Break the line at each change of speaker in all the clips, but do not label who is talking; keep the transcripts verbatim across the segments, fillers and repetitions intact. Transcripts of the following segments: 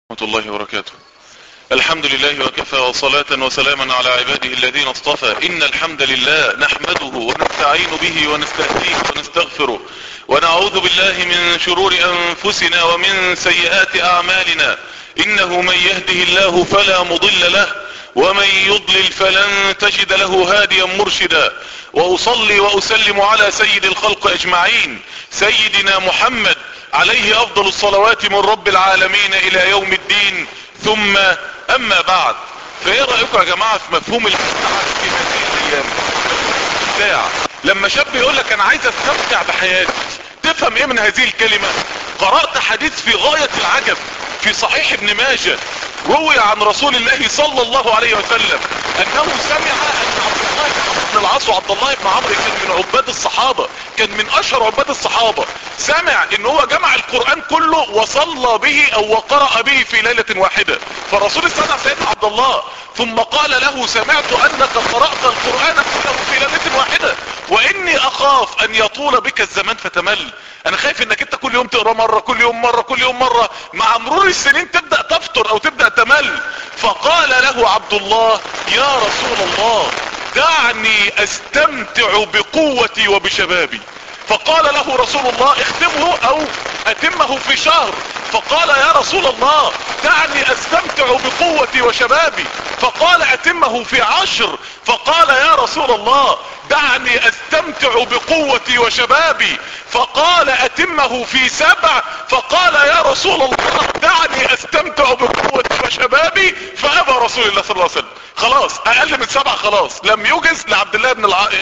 ورحمة الله وبركاته. الحمد لله وكفى وصلاة وسلاما على عباده الذين اصطفى. إن الحمد لله نحمده ونستعين به ونستهديه ونستغفره ونعوذ بالله من شرور أنفسنا ومن سيئات أعمالنا. إنه من يهده الله فلا مضل له ومن يضلل فلن تجد له هاديا مرشدا. وأصلي وأسلم على سيد الخلق أجمعين سيدنا محمد عليه أفضل الصلوات من رب العالمين إلى يوم الدين. ثم أما بعد، فإيه رأيكم يا جماعة في مفهوم الاستمتاع في هذه الأيام؟ الاستمتاع لما شاب يقول لك أنا عايز أستمتع بحياتي، تفهم إيه من هذه الكلمة؟ قرأت حديث في غاية العجب في صحيح ابن ماجه، روي عن رسول الله صلى الله عليه وسلم أنه سمع أن عبد الله بن عمرو بن العاص وعبد الله بن عمرو كان من عباد الصحابة، كان من أشهر عباد الصحابة، سمع ان هو جمع القرآن كله وصلى به او وقرأ به في ليلة واحدة. فالرسول استدعى سيدنا عبد الله ثم قال له: سمعت انك قرأت القرآن كله في ليلة واحدة واني اخاف ان يطول بك الزمان فتمل. انا خايف انك انت كل يوم تقرأ مرة كل يوم مرة كل يوم مرة، مع مرور السنين تبدأ تفتر او تبدأ تمل. فقال له عبد الله: يا رسول الله دعني استمتع بقوتي وبشبابي. فقال له رسول الله: اختمه او اتمه في شهر. فقال: يا رسول الله دعني استمتع بقوتي وشبابي. فقال: اتمه في عشر. فقال: يا رسول الله دعني استمتع بقوتي وشبابي. فقال: اتمه في سبع. فقال: يا رسول الله دعني استمتع بقوتي وشبابي. فابى رسول الله صلى الله عليه وسلم. خلاص اقل من سبع خلاص لم يجز لعبد الله بن الع...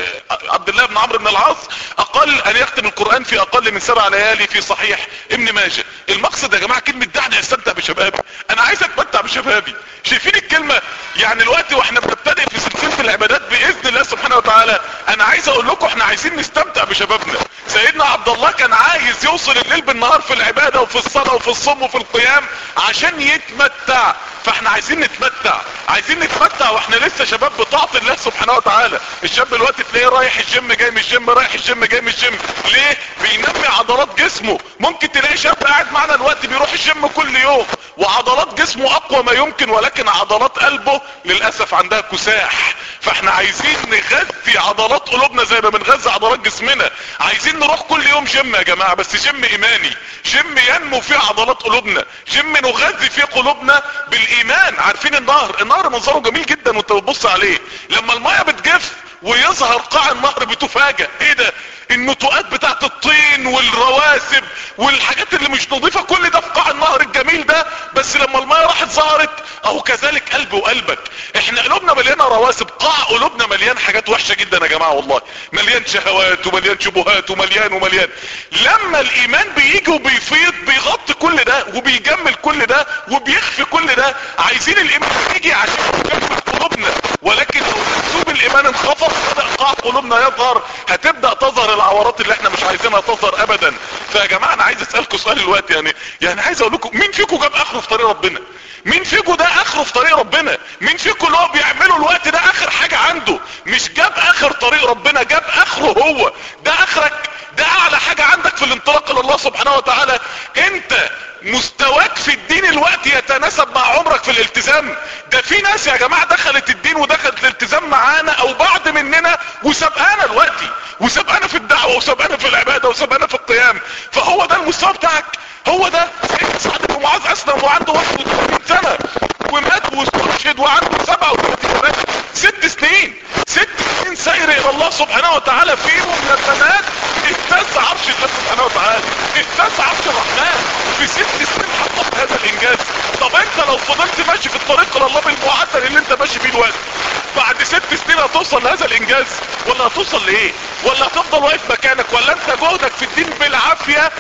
عبد الله بن عمرو بن العاص اقل ان يختم القرآن في اقل من سبع ليالي في صحيح ابن ماجه. المقصد يا جماعة كلمة دعني استمتع بشبابي، انا عايز اتمتع بشبابي. شايفين الكلمة؟ يعني الوقت واحنا بنبتدئ في سلسلة العبادات باذن الله سبحانه وتعالى، انا عايز اقول لكم احنا عايزين نستمتع بشبابنا. سيدنا عبد الله كان عايز يوصل الليل بالنهار في العبادة وفي الصلاة وفي الصوم وفي القيام عشان يتمتع. فاحنا عايزين نتمتع، عايزين نتمتع واحنا لسه شباب بطاعة الله سبحانه وتعالى. الشاب الوقت تلاقيه رايح الجيم جاي من الجيم، رايح الجيم جاي من الجيم. ليه؟ بينمي عضلات جسمه. ممكن تلاقي شاب قاعد معنا الوقت بيروح الجيم كل يوم وعضلات جسمه اقوى ما يمكن، ولكن عضلات قلبه للاسف عندها كساح. فاحنا عايزين نغذي عضلات قلوبنا زي ما بنغذي عضلات جسمنا. عايزين نروح كل يوم جيم يا جماعة، بس جيم ايماني، جيم ينمو فيه عضلات قلوبنا، جيم نغذي فيه قلوبنا بالايمان. عارفين النهر؟ النهر منظره جميل جدا وانت بتبص عليه، لما المياه بتجف ويظهر قاع النهر بتفاجأ ايه ده؟ النتوءات بتاعت الطين والرواسب والحاجات اللي مش نظيفة كل ده في قاع النهر الجميل ده، بس لما المياه راحت ظهرت. اهو كذلك قلبي وقلبك، احنا قلوبنا مليانة رواسب، قاع قلوبنا مليان حاجات وحشة جدا يا جماعة، والله مليان شهوات ومليان شبهات ومليان ومليان. لما الايمان بيجي وبيفيض بيغطي كل ده وبيجمل كل ده وبيخفي كل ده. عايزين الايمان يجي عشان يجمل قلوبنا، ولكن لو منسوب الايمان انخفض بدأ قاع قلوبنا يظهر، هتبدأ تظهر العورات اللي احنا مش عايزينها تظهر ابدا. فيا جماعة انا عايز اسألكم سؤال الوقت، يعني يعني عايز اقول لكم مين فيكم جاب اخره في طريق ربنا؟ مين فيكم ده اخره في طريق ربنا؟ مين فيكم اللي هو بيعمله الوقت ده اخر حاجة عنده؟ مش جاب اخر طريق ربنا، جاب اخره هو، ده اخرك، ده اعلى حاجة عندك في الانطلاق الى الله سبحانه وتعالى. انت مستواك في الدين الوقت يتناسب مع عمرك في الالتزام. ده في ناس يا جماعة دخلت الدين ودخلت الالتزام معانا او بعض مننا وسبقانا الوقت، وسبقانا في الدعوة وسبقانا في العبادة وسبقانا في القيام. فهو ده المستوى بتاعك، هو ده. سيدنا سعد بن معاذ اسلم وعنده واحد وثلاثين سنة ومات واستشهد وعنده سبعة وثلاثين سنة، ست سنين ست سنين سير الى الله سبحانه وتعالى فيهم لسنات اهتز عرش الله سبحانه وتعالى، اهتز عرش الرحمن في ست سنين حقق هذا الانجاز. طب انت لو فضلت ماشي في الطريق الى الله بالمعدل اللي انت ماشي فيه دلوقتي، بعد ست سنين هتوصل لهذا الانجاز ولا هتوصل لايه؟ ولا هتفضل واقف مكانك؟ ولا انت جهدك في الدين بالعافية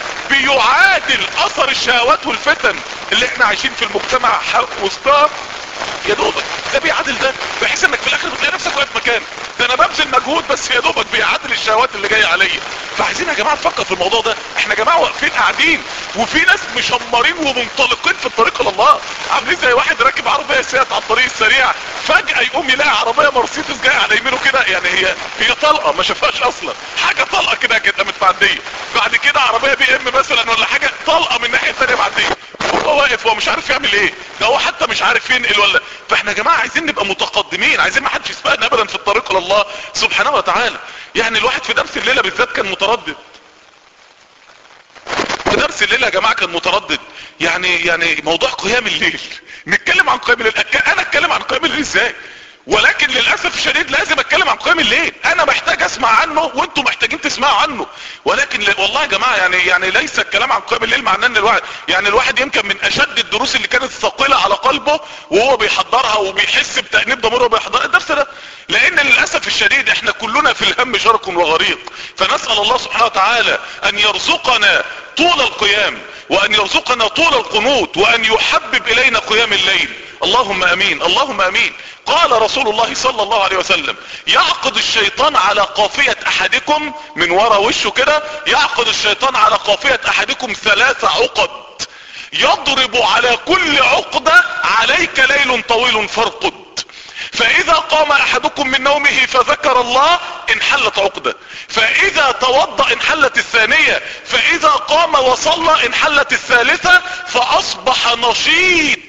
بيعادل اثر الشهوات والفتن اللي احنا عايشين في المجتمع وسطها؟ يا دوبك ده بيعادل ده، بحيث انك في الاخر بتلاقي نفسك واقف مكانك. ده انا ببذل مجهود بس يا دوبك بيعادل الشهوات اللي جايه عليا. فعايزين يا جماعه نفكر في الموضوع ده. احنا يا جماعه واقفين قاعدين وفي ناس مشمرين ومنطلقين في الطريق الى الله، عاملين زي واحد راكب عربيه سيئه على الطريق السريع، فجاه يقوم يلاقي عربيه مرسيدس جايه على يمينه كده، يعني هي هي طلقه ما شافهاش اصلا، حاجه طلقه كده كده قامت معديه، بعد كده عربيه بي ام مثلا ولا حاجه طلقه من الناحيه الثانيه معديه، هو واقف هو مش عارف يعمل ايه، ده هو حتى مش عارف ينقل ولا. فاحنا يا جماعة عايزين نبقى متقدمين، عايزين ما حدش يسبقنا ابدا في الطريق لله سبحانه وتعالى. يعني الواحد في درس الليلة بالذات كان متردد، في درس الليلة يا جماعة كان متردد. يعني يعني موضوع قيام الليل، نتكلم عن قيام الليل، انا اتكلم عن قيام الليل ازاي؟ ولكن للأسف الشديد لازم اتكلم عن قيام الليل، انا محتاج اسمع عنه وانتم محتاجين تسمعوا عنه. ولكن ل... والله يا جماعة يعني يعني ليس الكلام عن قيام الليل معناه ان الواحد يعني الواحد يمكن من اشد الدروس اللي كانت ثقيلة على قلبه وهو بيحضرها وبيحس بتأنيب ضميره وهو بيحضر الدرس ده، لان للأسف الشديد احنا كلنا في الهم شرق وغريق. فنسأل الله سبحانه وتعالى ان يرزقنا طول القيام، وان يرزقنا طول القنوت، وان يحبب الينا قيام الليل. اللهم امين اللهم امين. قال رسول الله صلى الله عليه وسلم: يعقد الشيطان على قافية احدكم من وراء وشه كده، يعقد الشيطان على قافية احدكم ثلاث عقد، يضرب على كل عقدة: عليك ليل طويل فارقد، فاذا قام احدكم من نومه فذكر الله انحلت عقدة، فاذا توضأ انحلت الثانية، فاذا قام وصلى انحلت الثالثة، فاصبح نشيط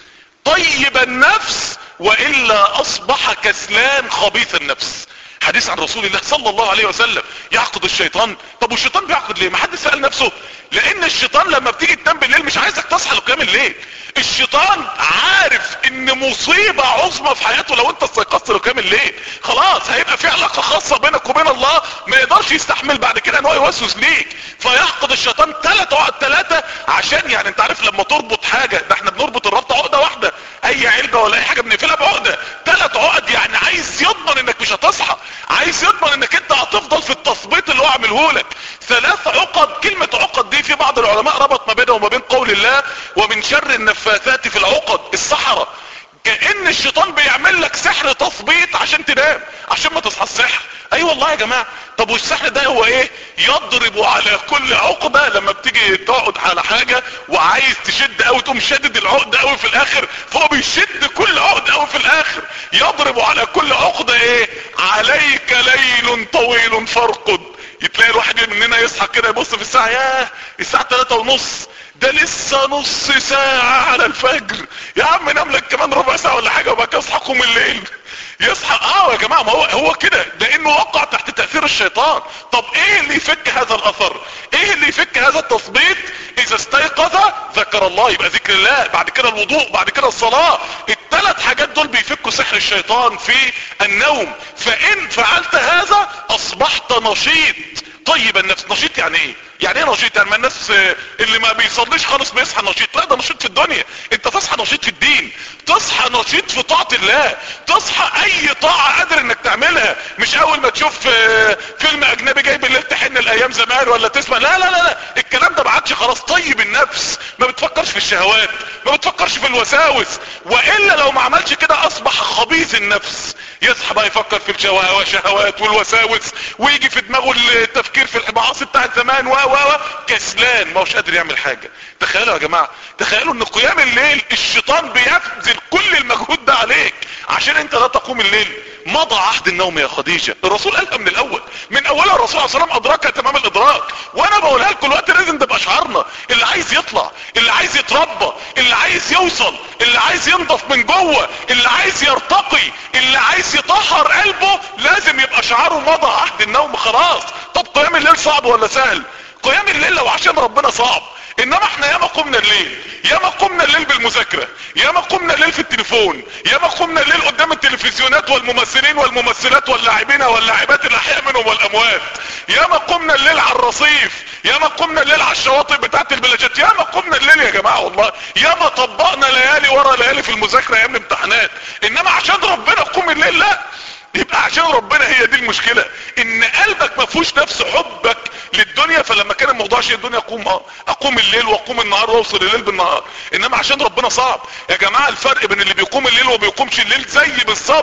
طيب النفس، والا اصبح كسلان خبيث النفس. حديث عن رسول الله صلى الله عليه وسلم. يعقد الشيطان. طب والشيطان بيعقد ليه؟ ما حد سأل نفسه؟ لان الشيطان لما بتيجي تنام بالليل مش عايزك تصحى لقيام الليل. الشيطان عارف ان مصيبة عظمى في حياته لو انت استيقظت لقيام الليل، خلاص هيبقى في علاقة خاصة بينك وبين الله ما يقدرش يستحمل بعد كده ان هو يوسوس ليك. فيعقد الشيطان ثلاث عقد ثلاثة، عشان يعني انت عارف لما تربط حاجة، ده احنا بنربط الربطة عقدة واحدة، اي علبة ولا اي حاجة بنقفلها بعقدة. ثلاث عقد يعني عايز يضمن انك مش هتصحى، عايز يضمن انك انت هتفضل في التثبيط اللي هو عامله لك. ثلاث عقد. كلمة عقد دي في بعض العلماء ربط ما بينها وما بين قول الله: ومن شر النفاثات في العقد، السحرة. كأن الشيطان بيعمل لك سحر تثبيط عشان تنام، عشان ما تصحى السحر. اي أيوة والله يا جماعة. طب والسحر ده هو ايه؟ يضرب على كل عقدة. لما بتيجي تقعد على حاجة وعايز تشد قوي تقوم شدد العقدة قوي في الاخر، فهو بيشد كل عقدة قوي في الاخر. يضرب على كل عقدة ايه؟ عليك ليل طويل فارقد. تلاقي الواحد مننا يصحى كده يبص في الساعة: ياه الساعة ثلاثة ونص، ده لسه نص ساعة على الفجر، يا عم نام لك كمان ربع ساعة ولا حاجة وبقى اصحى قوم الليل. يصحى اه يا جماعة، ما هو هو كده، لانه وقع تحت تأثير الشيطان. طب ايه اللي يفك هذا الاثر؟ ايه اللي يفك هذا التثبيط؟ اذا استيقظ ذكر الله، يبقى ذكر الله، بعد كده الوضوء، بعد كده الصلاة. الثلاث حاجات دول بيفكوا سحر الشيطان في النوم. فان فعلت هذا اصبحت نشيط طيب النفس. نشيط يعني ايه؟ يعني ايه نشيط؟ يعني ما الناس اللي ما بيصليش خالص بيصحى نشيط؟ لا، ده نشيط في الدنيا. انت تصحى نشيط في الدين، تصحى نشيط في طاعة الله، تصحى اي طاعة قادر انك تعملها. مش اول ما تشوف فيلم اجنبي جاي بالليل تحن الايام زمان ولا تسمع، لا لا لا لا، الكلام ده ما عادش خلاص. طيب النفس، ما بتفكرش في الشهوات، ما بتفكرش في الوساوس. والا لو ما عملش كده اصبح خبيث النفس. يصحى بقى يفكر في الشهوات والوساوس، ويجي في دماغه التفكير في المعاصي بتاعت زمان، و و كسلان، ما هوش قادر يعمل حاجة. تخيلوا يا جماعة، تخيلوا ان قيام الليل الشيطان بيبذل كل المجهود ده عليك عشان انت لا تقوم الليل. مضى عهد النوم يا خديجة. الرسول قالها من الاول، من اولها الرسول صلى الله عليه وسلم ادركها تمام الادراك. وانا بقولها لكم الوقت لازم تبقى شعارنا. اللي عايز يطلع، اللي عايز يتربى، اللي عايز يوصل، اللي عايز ينضف من جوه، اللي عايز يرتقي، اللي عايز يطهر قلبه، لازم يبقى شعاره مضى عهد النوم خلاص. طب قيام الليل صعب ولا سهل؟ قيام الليل لو عشان ربنا صعب، انما احنا ياما قمنا الليل، ياما قمنا الليل بالمذاكرة، ياما قمنا الليل في التليفون، ياما قمنا الليل قدام التلفزيونات والممثلين والممثلات واللاعبين واللاعبات الاحياء منهم والاموات، ياما قمنا الليل على الرصيف، ياما قمنا الليل على الشواطئ بتاعت البلاجات، ياما قمنا الليل يا جماعة والله، ياما طبقنا ليالي ورا ليالي في المذاكرة ايام الامتحانات. انما عشان ربنا قوم الليل لا. يبقى عشان ربنا، هي دي المشكلة، ان قلبك ما فيهوش نفس حبك للدنيا. فلما كان الموضوع شيء الدنيا اقوم اه اقوم الليل واقوم النهار واوصل الليل بالنهار. انما عشان ربنا صعب يا جماعة. الفرق بين اللي بيقوم الليل وبيقومش الليل زي بالظبط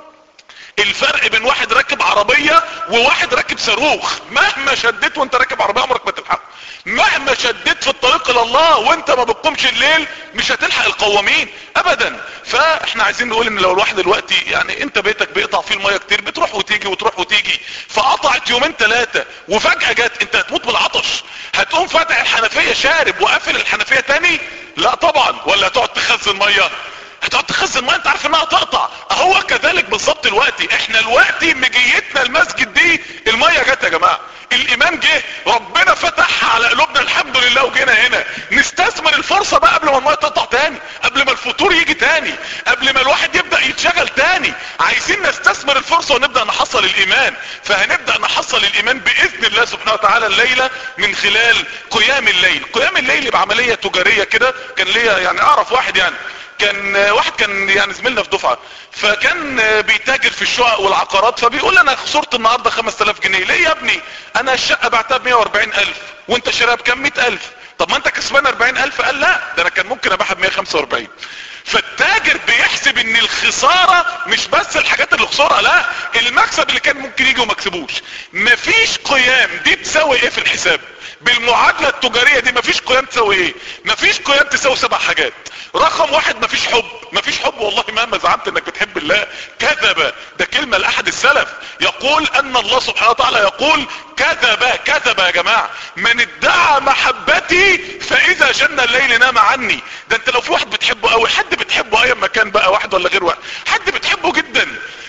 الفرق بين واحد راكب عربية وواحد راكب صاروخ. مهما شديت وانت راكب عربية عمرك ما تلحق، مهما شديت في الطريق الى الله وانت ما بتقومش الليل مش هتلحق القوامين ابدا. فاحنا عايزين نقول ان لو الواحد دلوقتي يعني انت بيتك بيقطع فيه المية كتير، بتروح وتيجي وتروح وتيجي، فقطعت يومين ثلاثة وفجأة جت، انت هتموت بالعطش. هتقوم فاتح الحنفية شارب وقافل الحنفية تاني؟ لا طبعا. ولا هتقعد تخزن ميه؟ هتقعد تخزن ميه انت عارف انها تقطع. اهو كذلك بالظبط دلوقتي احنا دلوقتي مجيتنا المسجد دي الميه جت يا جماعه، الايمان جه، ربنا فتحها على قلوبنا الحمد لله وجينا هنا نستثمر الفرصه بقى قبل ما الميه تقطع تاني، قبل ما الفطور يجي تاني، قبل ما الواحد يبدا يتشغل تاني. عايزين نستثمر الفرصه ونبدا نحصل الايمان. فهنبدا نحصل الايمان باذن الله سبحانه وتعالى الليله من خلال قيام الليل. قيام الليل بعمليه تجاريه كده. كان ليا يعني اعرف واحد يعني كان واحد كان يعني زميلنا في دفعه، فكان بيتاجر في الشقق والعقارات، فبيقول انا خسرت النهارده خمسة آلاف جنيه. ليه يا ابني؟ انا الشقه بعتها ب مية واربعين الف وانت شاريها بكام؟ مية الف. طب ما انت كسبان اربعين الف. قال لا ده انا كان ممكن ابيعها ب مية وخمسة واربعين. فالتاجر بيحسب ان الخساره مش بس الحاجات اللي خسرها، لا المكسب اللي كان ممكن يجي وما كسبوش. مفيش قيام دي تساوي ايه في الحساب؟ بالمعادله التجاريه دي مفيش قيام تساوي ايه؟ مفيش قيام تساوي سبع حاجات. رقم واحد مفيش حب. مفيش حب والله مهما زعمت انك بتحب الله كذب. ده كلمه لاحد السلف يقول ان الله سبحانه وتعالى يقول كذب. كذب يا جماعه. من ادعى محبتي فاذا جن الليل نام عني. ده انت لو في واحد بتحبه قوي، حد بتحبه اي مكان بقى، واحد ولا غير واحد، حد بتحبه جدا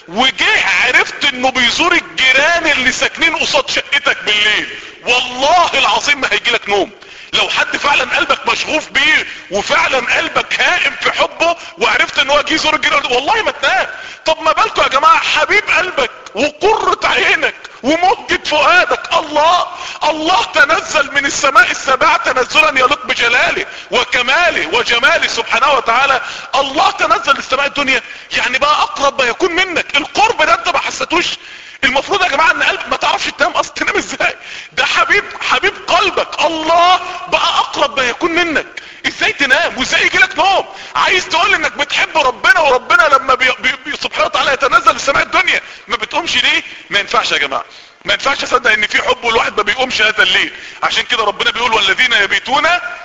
وجه عرفت انه بيزور الجيران اللي ساكنين قصاد شقتك بالليل، والله العظيم ما هيجيلك نوم. لو حد فعلا قلبك مشغوف بيه وفعلا قلبك هائم في حبه وعرفت ان هو جه يزور الجيران والله ما تنام. طب ما بالكم يا جماعه حبيب قلبك وقرة عينك ومجد فؤادك الله. الله تنزل من السماء السابعة تنزلا يليق بجلاله وكماله وجماله سبحانه وتعالى. الله تنزل للسماء الدنيا، يعني بقى اقرب ما يكون منك. القرب ده انت ما حسيتوش؟ المفروض يا جماعه ان قلب ما تعرفش تنام اصلا. تنام ازاي؟ ده حبيب حبيب قلبك الله بقى اقرب ما يكون منك. ازاي تنام وازاي يجي لك نوم؟ عايز تقول انك بتحب ربنا وربنا لما بي بي بي سبحانه وتعالى يتنزل لسماء الدنيا ما بتقومش ليه؟ ما ينفعش يا جماعه، ما ينفعش اصدق ان في حب والواحد ما بيقومش هذا الليل. عشان كده ربنا بيقول والذين يبيتون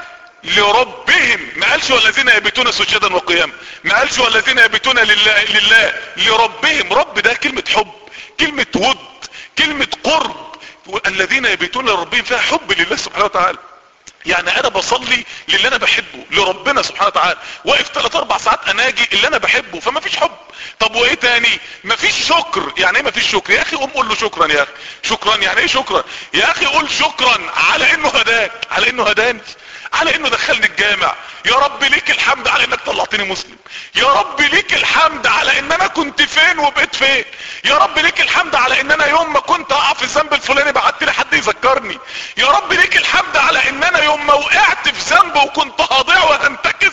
لربهم، ما قالش والذين يبيتون سجدا وقياما، ما قالش والذين يبيتون لله لله لربهم. رب ده كلمه حب، كلمه ود، كلمه قرب. الذين يبيتون لربهم فيها حب لله سبحانه وتعالى. يعني انا بصلي للي انا بحبه لربنا سبحانه وتعالى، واقف ثلاث اربع ساعات اناجي اللي انا بحبه، فما فيش حب. طب وايه تاني؟ ما فيش شكر. يعني ايه ما فيش شكر؟ يا اخي قوم قول له شكرا يا اخي. شكرا يعني ايه شكرا؟ يا اخي قول شكرا على انه هداك، على انه هداني، على انه دخلني الجامع. يا رب ليك الحمد على انك طلعتني مسلم. يا رب ليك الحمد على ان انا كنت فين وبقيت فين. يا رب ليك الحمد على ان انا يوم ما كنت اقع في الذنب الفلاني بعت لي حد يذكرني. يا رب ليك الحمد على ان انا يوم ما وقعت في ذنب وكنت هضيع وهنتكس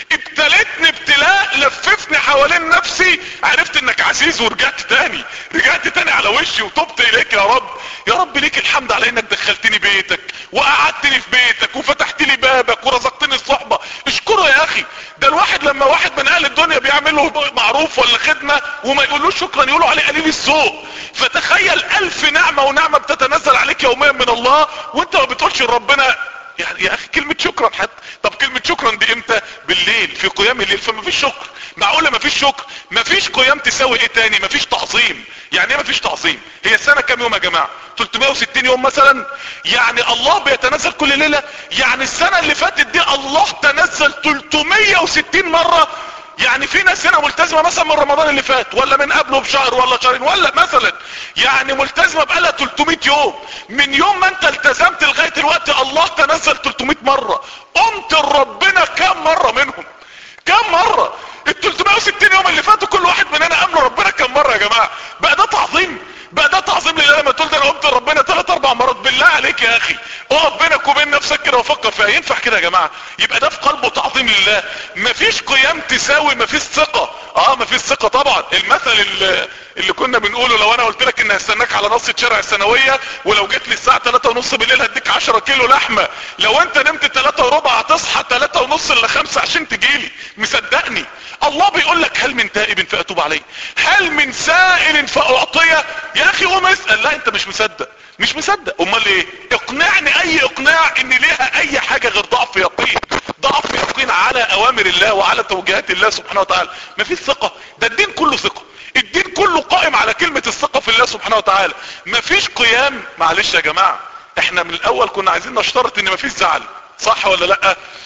ابتلتني ابتلاء لففني حوالين نفسي، عرفت انك عزيز ورجعت تاني، رجعت تاني على وشي وتوبت اليك يا رب. يا رب ليك الحمد على انك دخلتني بيتك وقعدتني في بيتك وفتحت لي بابك ورزقتني الصحبة. اشكره يا اخي. ده الواحد لما واحد من اهل الدنيا بيعمل له معروف ولا خدمة وما يقولوش شكرا يقولوا عليه قليل الذوق. فتخيل الف نعمة ونعمة بتتنزل عليك يوميا من الله وانت ما بتقولش لربنا يعني يا اخي كلمة شكرا حتى. طب كلمة شكرا دي امتى؟ بالليل في قيام الليل. فما فيش شكر. معقولة ما فيش شكر؟ ما فيش قيام تساوي ايه تاني؟ ما فيش تعظيم. يعني ايه ما فيش تعظيم؟ هي السنة كام يوم يا جماعة؟ ثلاثمائة وستين يوم مثلا. يعني الله بيتنزل كل ليلة. يعني السنة اللي فاتت دي الله تنزل ثلاثمائة وستين مرة. يعني في ناس هنا ملتزمة مثلا من رمضان اللي فات ولا من قبله بشهر ولا شهرين ولا مثلا يعني ملتزمة بقالها ثلاثمائة يوم. من يوم ما انت التزمت لغاية الوقت الله تنزل ثلاثمائة مرة. قمت لربنا كام مرة منهم؟ كام مرة؟ ال ثلاثمائة وستين يوم اللي فاتوا كل واحد مننا قام لربنا كام مرة يا جماعة؟ بقى ده تعظيم؟ بقى ده تعظيم لله لما تقول ده انا قمت لربنا ثلاث اربع مرات؟ بالله عليك يا اخي اقف بينك وبين نفسك كده وفكر فيها. ينفع كده يا جماعه؟ يبقى ده في قلبه تعظيم لله. مفيش قيام تساوي مفيش ثقه. اه مفيش ثقه طبعا. المثل اللي, اللي كنا بنقوله لو انا قلت لك ان هستناك على نص شارع الثانويه ولو جيت لي الساعه ثلاثة ونص بالليل هديك عشرة كيلو لحمه، لو انت نمت ثلاثة وربع هتصحى ثلاثة ونص الا خمسة عشان تجيلي. مصدقني؟ الله بيقول لك هل من تائب فاتوب عليه، هل من سائل فاعطيه. يا اخي قوم اسال. لا انت مش مصدق، مش مصدق. امال ايه؟ اقنعني اي اقناع ان ليها اي حاجة غير ضعف يقين. ضعف يقين على اوامر الله وعلى توجيهات الله سبحانه وتعالى. ما فيش ثقة. ده الدين كله ثقة. الدين كله قائم على كلمة الثقة في الله سبحانه وتعالى. ما فيش قيام. معلش يا جماعة احنا من الاول كنا عايزين نشترط ان ما فيش زعل، صح ولا لا؟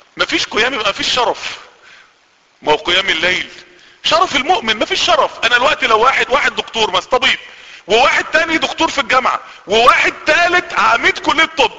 مفيش قيام يبقى مفيش شرف. ما هو قيام الليل شرف المؤمن، مفيش شرف. انا الوقت لو واحد واحد دكتور بس طبيب، وواحد تاني دكتور في الجامعة، وواحد تالت عميد كلية طب،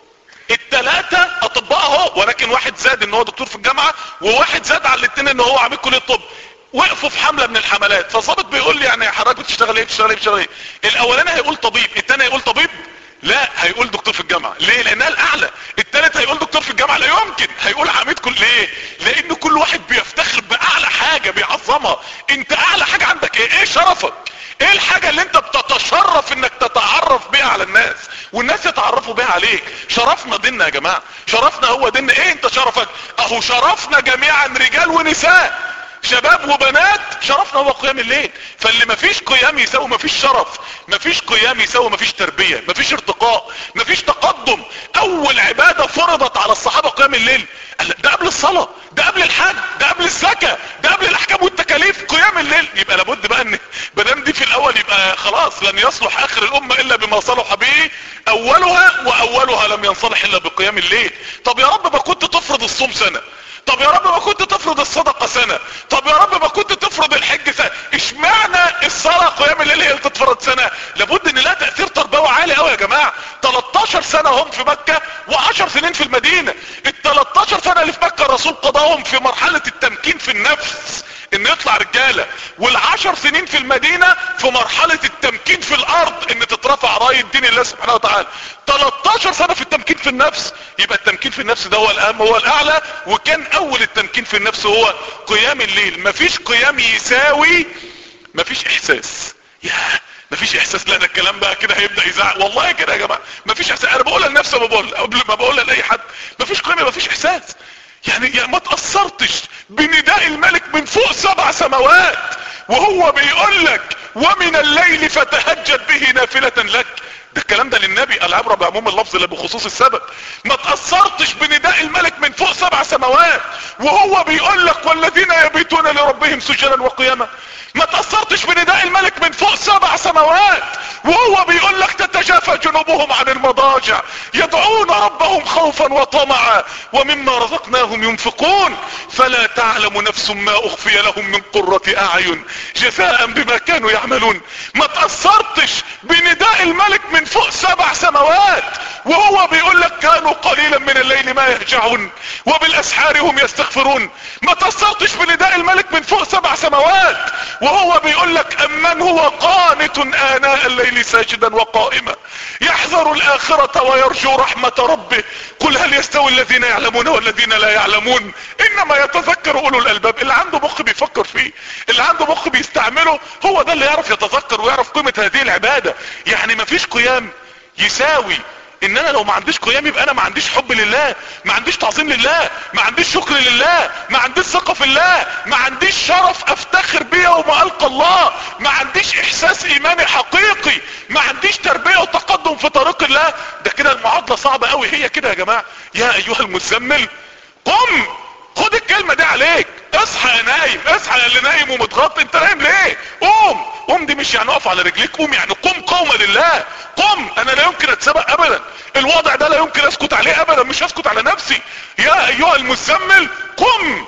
التلاتة اطباء اهو، ولكن واحد زاد ان هو دكتور في الجامعة، وواحد زاد على الاتنين ان هو عميد كلية طب. وقفوا في حملة من الحملات، فالظابط بيقول لي يعني حضرتك بتشتغل ايه بتشتغل ايه بتشتغل ايه؟ الاولاني هيقول طبيب، التاني هيقول طبيب لا، هيقول دكتور في الجامعة. ليه؟ لانها الاعلى. التالت هيقول دكتور في الجامعة لا يمكن، هيقول عميد كل. ليه؟ لان كل واحد بيفتخر باعلى حاجة بيعظمها. انت اعلى حاجة عندك ايه؟ ايه شرفك؟ ايه الحاجة اللي انت بتتشرف انك تتعرف بيها على الناس والناس يتعرفوا بيها عليك؟ شرفنا ديننا يا جماعة، شرفنا هو ديننا. ايه انت شرفك؟ اهو شرفنا جميعا رجال ونساء، شباب وبنات، شرفنا هو قيام الليل. فاللي مفيش قيام يساوي مفيش شرف، مفيش قيام يساوي مفيش تربية، مفيش ارتقاء، مفيش تقدم. اول عبادة فرضت على الصحابة قيام الليل. ده قبل الصلاة، ده قبل الحج، ده قبل الزكاة، ده قبل الاحكام والتكاليف، قيام الليل. يبقى لابد بقى ان بدام دي في الاول يبقى خلاص لن يصلح اخر الامة الا بما صلح به اولها، واولها لم ينصلح الا بقيام الليل. طب يا رب ما كنت تفرض الصوم سنة، طب يا رب ما كنت تفرض الصدقة سنة، طب يا رب ما كنت تفرض الحج سنة، اشمعنى الصلاة قيام الليل هي اللي تتفرض سنة؟ لابد ان لها تأثير تربوي عالي قوي يا جماعة. تلتاشر سنة هم في مكة وعشر سنين في المدينة. ال تلتاشر سنة اللي في مكة الرسول قضاهم في مرحلة التمكين في النفس ان يطلع رجالة، والعشر سنين في المدينة في مرحلة التمكين في الارض ان تترفع راية دين الله سبحانه وتعالى. تلتاشر سنة في التمكين في النفس. يبقى التمكين في النفس ده هو الاهم، هو الاعلى، وكان اول التمكين في النفس هو قيام الليل. مفيش قيام يساوي مفيش احساس. يا مفيش احساس، لا ده الكلام بقى كده هيبدأ يزعق والله كده يا جماعة. مفيش احساس، انا بقولها لنفسي وبقول قبل ما بقولها لاي حد. مفيش قيام، مفيش احساس. يعني, يعني ما تأثرتش بنداء الملك من فوق سبع سماوات وهو بيقول لك ومن الليل فتهجد به نافلة لك. ده الكلام ده للنبي، العبرة بعموم اللفظ لا بخصوص السبب. ما تأثرتش بنداء الملك من فوق سبع سماوات وهو بيقول لك والذين يبيتون لربهم سجدا وقياما. ما تأثرتش بنداء الملك من فوق سبع سماوات وهو بيقول لك تتجافى جنوبهم عن المضاجع يدعون ربهم خوفا وطمعا ومما رزقناهم ينفقون فلا تعلم نفس ما اخفي لهم من قرة اعين جزاء بما كانوا يعملون. ما تأثرتش بنداء الملك من فوق سبع سماوات وهو بيقول لك كانوا قليلا من الليل ما يهجعون وبالاسحار هم يستغفرون. ما تأثرتش بنداء الملك من فوق سبع سماوات وهو بيقول لك امن هو قانت اناء الليل ساجدا وقائما يحذر الاخرة ويرجو رحمة ربه قل هل يستوي الذين يعلمون والذين لا يعلمون انما يتذكر اولو الالباب. اللي عنده مخ بيفكر فيه، اللي عنده مخ بيستعمله، هو ده اللي يعرف يتذكر ويعرف قيمة هذه العبادة. يعني مفيش قيام يساوي ان انا لو ما عنديش قيام يبقى انا ما عنديش حب لله، ما عنديش تعظيم لله، ما عنديش شكر لله، ما عنديش ثقة في الله، ما عنديش شرف افتخر بيه وما القى الله، ما عنديش احساس ايماني حقيقي، ما عنديش تربية وتقدم في طريق الله. ده كده المعادلة صعبة قوي. هي كده يا جماعة. يا ايها المزمل قم. خد الكلمة دي عليك. اصحى يا نايم، اصحى يا اللي نايم ومتغطي. انت نايم ليه؟ قوم. قوم دي مش يعني اقف على رجليك، قوم يعني قم قوما لله. قم. انا لا يمكن اتسبق ابدا، الوضع ده لا يمكن اسكت عليه ابدا، مش هسكت على نفسي. يا ايها المزمل قم.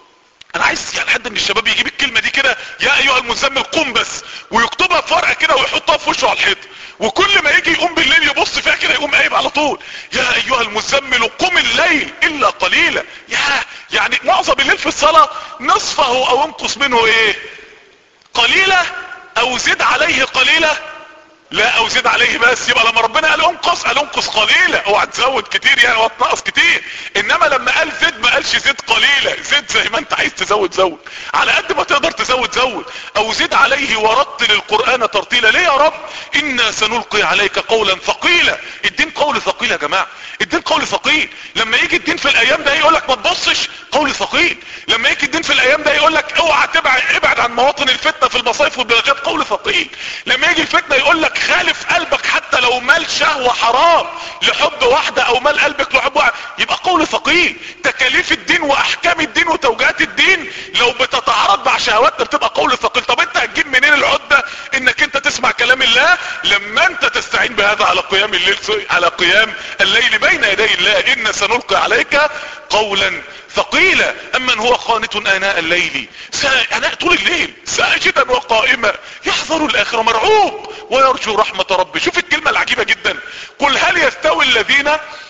انا عايز يعني حد من الشباب يجيب الكلمة دي كده يا ايها المزمل قم بس ويكتبها في ورقة كده ويحطها في وشه على الحيط، وكل ما يجي يقوم بالليل يبص فيها كده يقوم قايم على طول يا ايها المزمل قم الليل الا قليلا. يا يعني معظم الليل في الصلاة نصفه او انقص منه ايه؟ قليلة او زد عليه قليلة. لا او زد عليه بس. يبقى لما ربنا قال انقص قال انقص قليلة، اوعى تزود كتير يعني وتنقص كتير. انما لما قال زد ما قالش زد قليلة، زد زي ما انت عايز تزود زود، على قد ما تقدر تزود زود. او زد عليه ورتل القرآن ترتيلا. ليه يا رب؟ انا سنلقي عليك قولا ثقيلا. الدين قول ثقيل يا جماعة، الدين قول ثقيل. لما يجي الدين في الايام ده يقول لك ما تبصش، قول ثقيل. لما يجي الدين في الايام ده يقول لك اوعى تبعد، ابعد عن مواطن الفتنة في المصايف والدرجات، قول ثقيل. لما يجي الفتنة يقول لك خالف قلبك حتى لو مال شهوة حرام لحب واحدة او مال قلبك لحب واحدة، يبقى قول ثقيل. تكاليف الدين واحكام الدين وتوجيهات الدين لو بتتعارض مع شهواتنا بتبقى قول ثقيل. طب انت هتجيب منين العدة انك انت وتسمع كلام الله لما انت تستعين بهذا على قيام الليل، على قيام الليل بين يدي الله. ان سنلقي عليك قولا ثقيلا. امن هو قانت اناء الليل اناء طول الليل ساجدا وقائما يحذر الاخره مرعوب ويرجو رحمه ربه. شوف الكلمه العجيبه جدا، قل هل يستوي الذين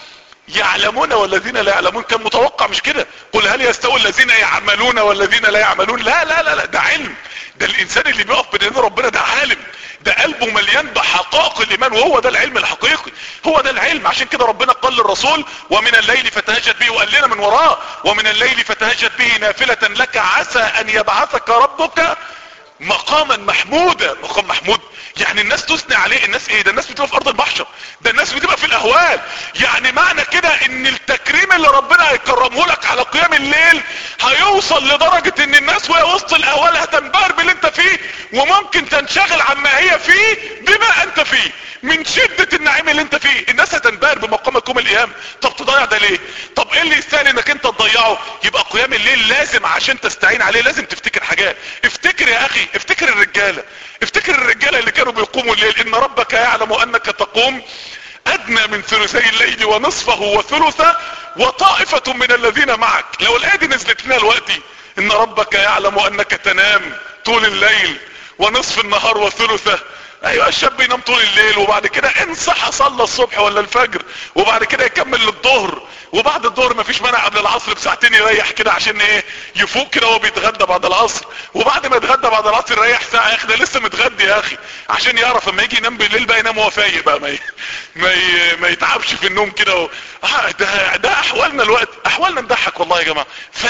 يعلمون والذين لا يعلمون. كان متوقع مش كده، قل هل يستوي الذين يعملون والذين لا يعملون. لا لا لا لا، ده علم. ده الانسان اللي بيقف بين يدين ربنا ده عالم، ده قلبه مليان بحقائق الايمان، وهو ده العلم الحقيقي، هو ده العلم. عشان كده ربنا قال للرسول ومن الليل فتهجد به، وقال لنا من وراه ومن الليل فتهجد به نافلة لك عسى ان يبعثك ربك مقاما محمودا. مقام محمود يعني الناس تثني عليه. الناس ايه ده؟ الناس بتبقى في ارض المحشر، ده الناس بتبقى في الاهوال. يعني معنى كده ان التكريم اللي ربنا هيكرمه لك على قيام الليل هيوصل لدرجة ان الناس وهي وسط الاهوال هتنبهر باللي انت فيه، وممكن تنشغل عما هي فيه بما انت فيه من شدة النعيم اللي انت فيه. الناس هتنبهر بمقامك يوم القيامة. طب تضيع ده ليه؟ طب ايه اللي يستاهل انك انت تضيعه؟ يبقى قيام الليل لازم عشان تستعين عليه لازم تفتكر حاجات. افتكر يا اخي، افتكر الرجالة، افتكر الرجالة اللي كانوا بيقوموا الليل. ان ربك يعلم انك تقوم ادنى من ثلثي الليل ونصفه وثلثه وطائفة من الذين معك. لو الايه دي نزلت لنا دلوقتي، ان ربك يعلم انك تنام طول الليل ونصف النهار وثلثه. ايوه الشاب ينام طول الليل وبعد كده ان صحى صلى الصبح ولا الفجر، وبعد كده يكمل للظهر، وبعد الظهر مفيش مانع قبل العصر بساعتين يريح كده عشان ايه؟ يفوق كده وهو بيتغدى بعد العصر، وبعد ما يتغدى بعد العصر يريح ساعه. يا اخي ده لسه متغدي يا اخي، عشان يعرف اما يجي ينام بالليل بقى ينام وهو فايق بقى، ما ي... ما, ي... ما يتعبش في النوم كده و... آه ده ده احوالنا الوقت، احوالنا نضحك والله يا جماعه. ف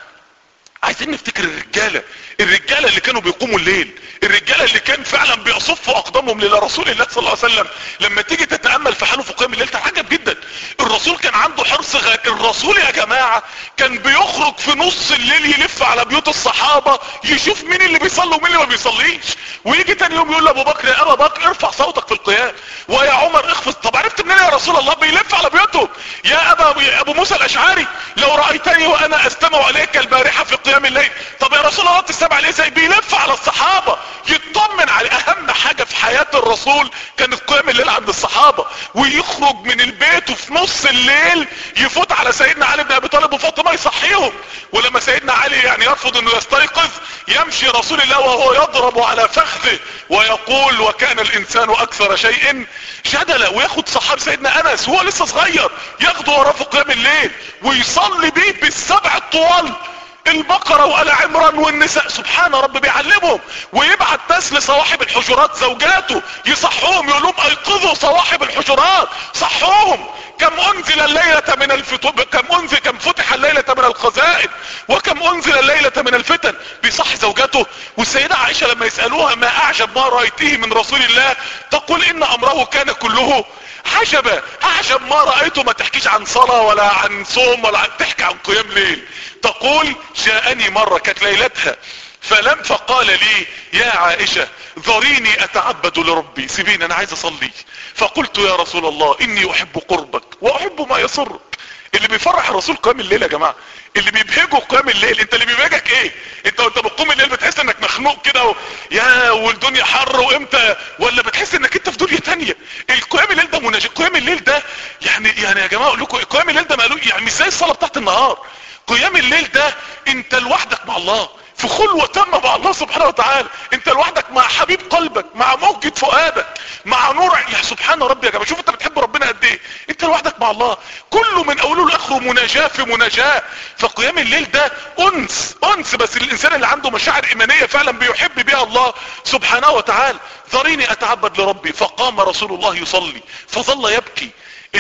عايزين نفتكر الرجالة، الرجالة اللي كانوا بيقوموا الليل، الرجالة اللي كان فعلا بيصفوا اقدامهم لرسول الله صلى الله عليه وسلم. لما تيجي تتأمل في حاله في قيام الليل تعجب جدا. الرسول كان عنده حرص غير. الرسول يا جماعة كان بيخرج في نص الليل يلف على بيوت الصحابة يشوف مين اللي بيصلي ومين اللي ما بيصليش، ويجي تاني يوم يقول لابو بكر يا ابا بكر ارفع صوتك في القيام، ويا عمر اخفض. طب عرفت منين يا رسول الله؟ بيلف على بيوتهم. يا ابا يا ابو موسى الاشعري لو رأيتني وانا استمع اليك البارحة في قيام الليل. طب يا رسول الله تستمع عليه ازاي؟ بيلف على الصحابة يطمن عليه. اهم حاجة في حياة الرسول كانت قيام الليل عند الصحابة، ويخرج من البيت وفي نص الليل يفوت على سيدنا علي بن ابي طالب وفاطمة يصحيهم. ولما سيدنا علي يعني يرفض انه يستيقظ يمشي رسول الله وهو يضرب على فخذه ويقول وكان الانسان اكثر شيء جدلا، وياخد صحاب سيدنا انس وهو لسه صغير ياخده وراه في قيام الليل ويصلي بيه بالسبع الطوال، البقرة وآل عمران والنساء. سبحان رب بيعلمهم، ويبعت ناس لصواحب الحجرات زوجاته يصحوهم، يقول لهم ايقظوا صواحب الحجرات صحوهم. كم انزل الليلة من الفتن، كم انزل كم فتح الليلة من الخزائن، وكم انزل الليلة من الفتن. بيصحي زوجاته. والسيدة عائشة لما يسألوها ما اعجب ما رأيته من رسول الله تقول ان امره كان كله عجبا. اعجب ما رأيته، ما تحكيش عن صلاة ولا عن صوم ولا عن تحكي عن قيام ليل. تقول جاءني مرة كانت ليلتها فلم فقال لي يا عائشة ذريني اتعبد لربي، سيبيني انا عايز اصلي. فقلت يا رسول الله اني احب قربك واحب ما يسرك. اللي بيفرح الرسول قيام الليل يا جماعة، اللي بيبهجه قيام الليل. انت اللي بيبهجك ايه؟ انت وانت بتقوم الليل بتحس انك مخنوق كده و... يا والدنيا حر وامتى، ولا بتحس انك انت في دنيا تانية؟ القيام الليل ده مناجاة. قيام الليل ده يعني يعني يا جماعة اقول لكم قيام الليل ده مالوش يعني مش زي الصلاة بتاعت النهار. قيام الليل ده انت لوحدك مع الله في خلوة تامة مع الله سبحانه وتعالى. انت لوحدك مع حبيب قلبك، مع موجة فؤادك، مع نور. يا سبحان ربي يا جماعة، شوف انت بتحب ربنا قد ايه. انت لوحدك مع الله، كله من اوله لاخره مناجاة في مناجاة. فقيام الليل ده انس انس بس الانسان اللي عنده مشاعر ايمانية فعلا بيحب بها الله سبحانه وتعالى. ذريني اتعبد لربي. فقام رسول الله يصلي فظل يبكي.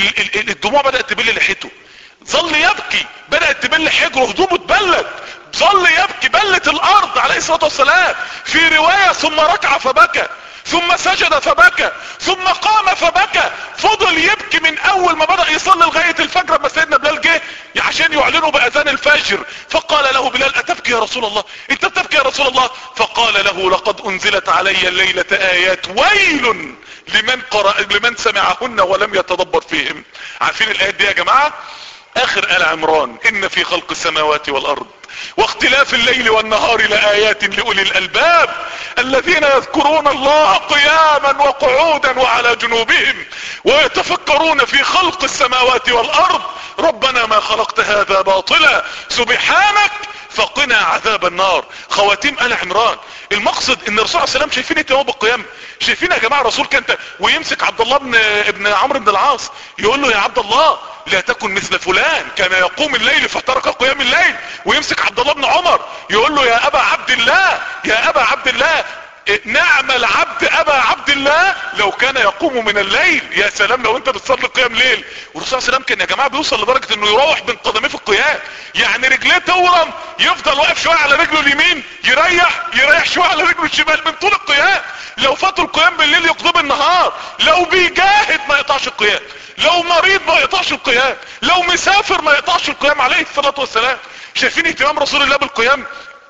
الدموع بدأت تبل لحيته، ظل يبكي، بدأت تبل حجره، هدومه اتبلت، ظل يبكي، بلت الارض عليه الصلاة والسلام. في رواية ثم ركع فبكى، ثم سجد فبكى، ثم قام فبكى. فضل يبكي من اول ما بدأ يصلي لغاية الفجر. لما سيدنا بلال جه عشان يعلنوا باذان الفجر فقال له بلال اتبكي يا رسول الله؟ انت بتبكي يا رسول الله؟ فقال له لقد انزلت علي الليلة ايات ويل لمن قرأ لمن سمعهن ولم يتدبر فيهم. عارفين الايات دي يا جماعة؟ اخر آل عمران: ان في خلق السماوات والارض واختلاف الليل والنهار لآيات لأولي الألباب الذين يذكرون الله قياما وقعودا وعلى جنوبهم ويتفكرون في خلق السماوات والأرض ربنا ما خلقت هذا باطلا سبحانك فقنا عذاب النار. خواتيم آل عمران. المقصد ان الرسول عليه السلام شايفين اهتمامه بالقيام، شايفين يا جماعه الرسول كان ويمسك عبد الله بن ابن عمرو بن العاص يقول له: يا عبد الله لا تكن مثل فلان كان يقوم الليل فترك قيام الليل. ويمسك عبد الله بن عمر يقول له: يا ابا عبد الله يا ابا عبد الله نعم العبد ابا عبد الله لو كان يقوم من الليل. يا سلام لو انت بتصلي قيام ليل. والرسول صلى الله عليه وسلم كان يا جماعه بيوصل لدرجه انه يروح بين قدميه في القيام، يعني رجليه تورم يفضل واقف شويه على رجله اليمين يريح يريح شويه على رجله الشمال من طول القيام. لو فاتوا القيام بالليل يقضوا النهار، لو بيجاهد ما يقطعش القيام، لو مريض ما يقطعش القيام، لو مسافر ما يقطعش القيام عليه الصلاه والسلام. شايفين اهتمام رسول الله بالقيام؟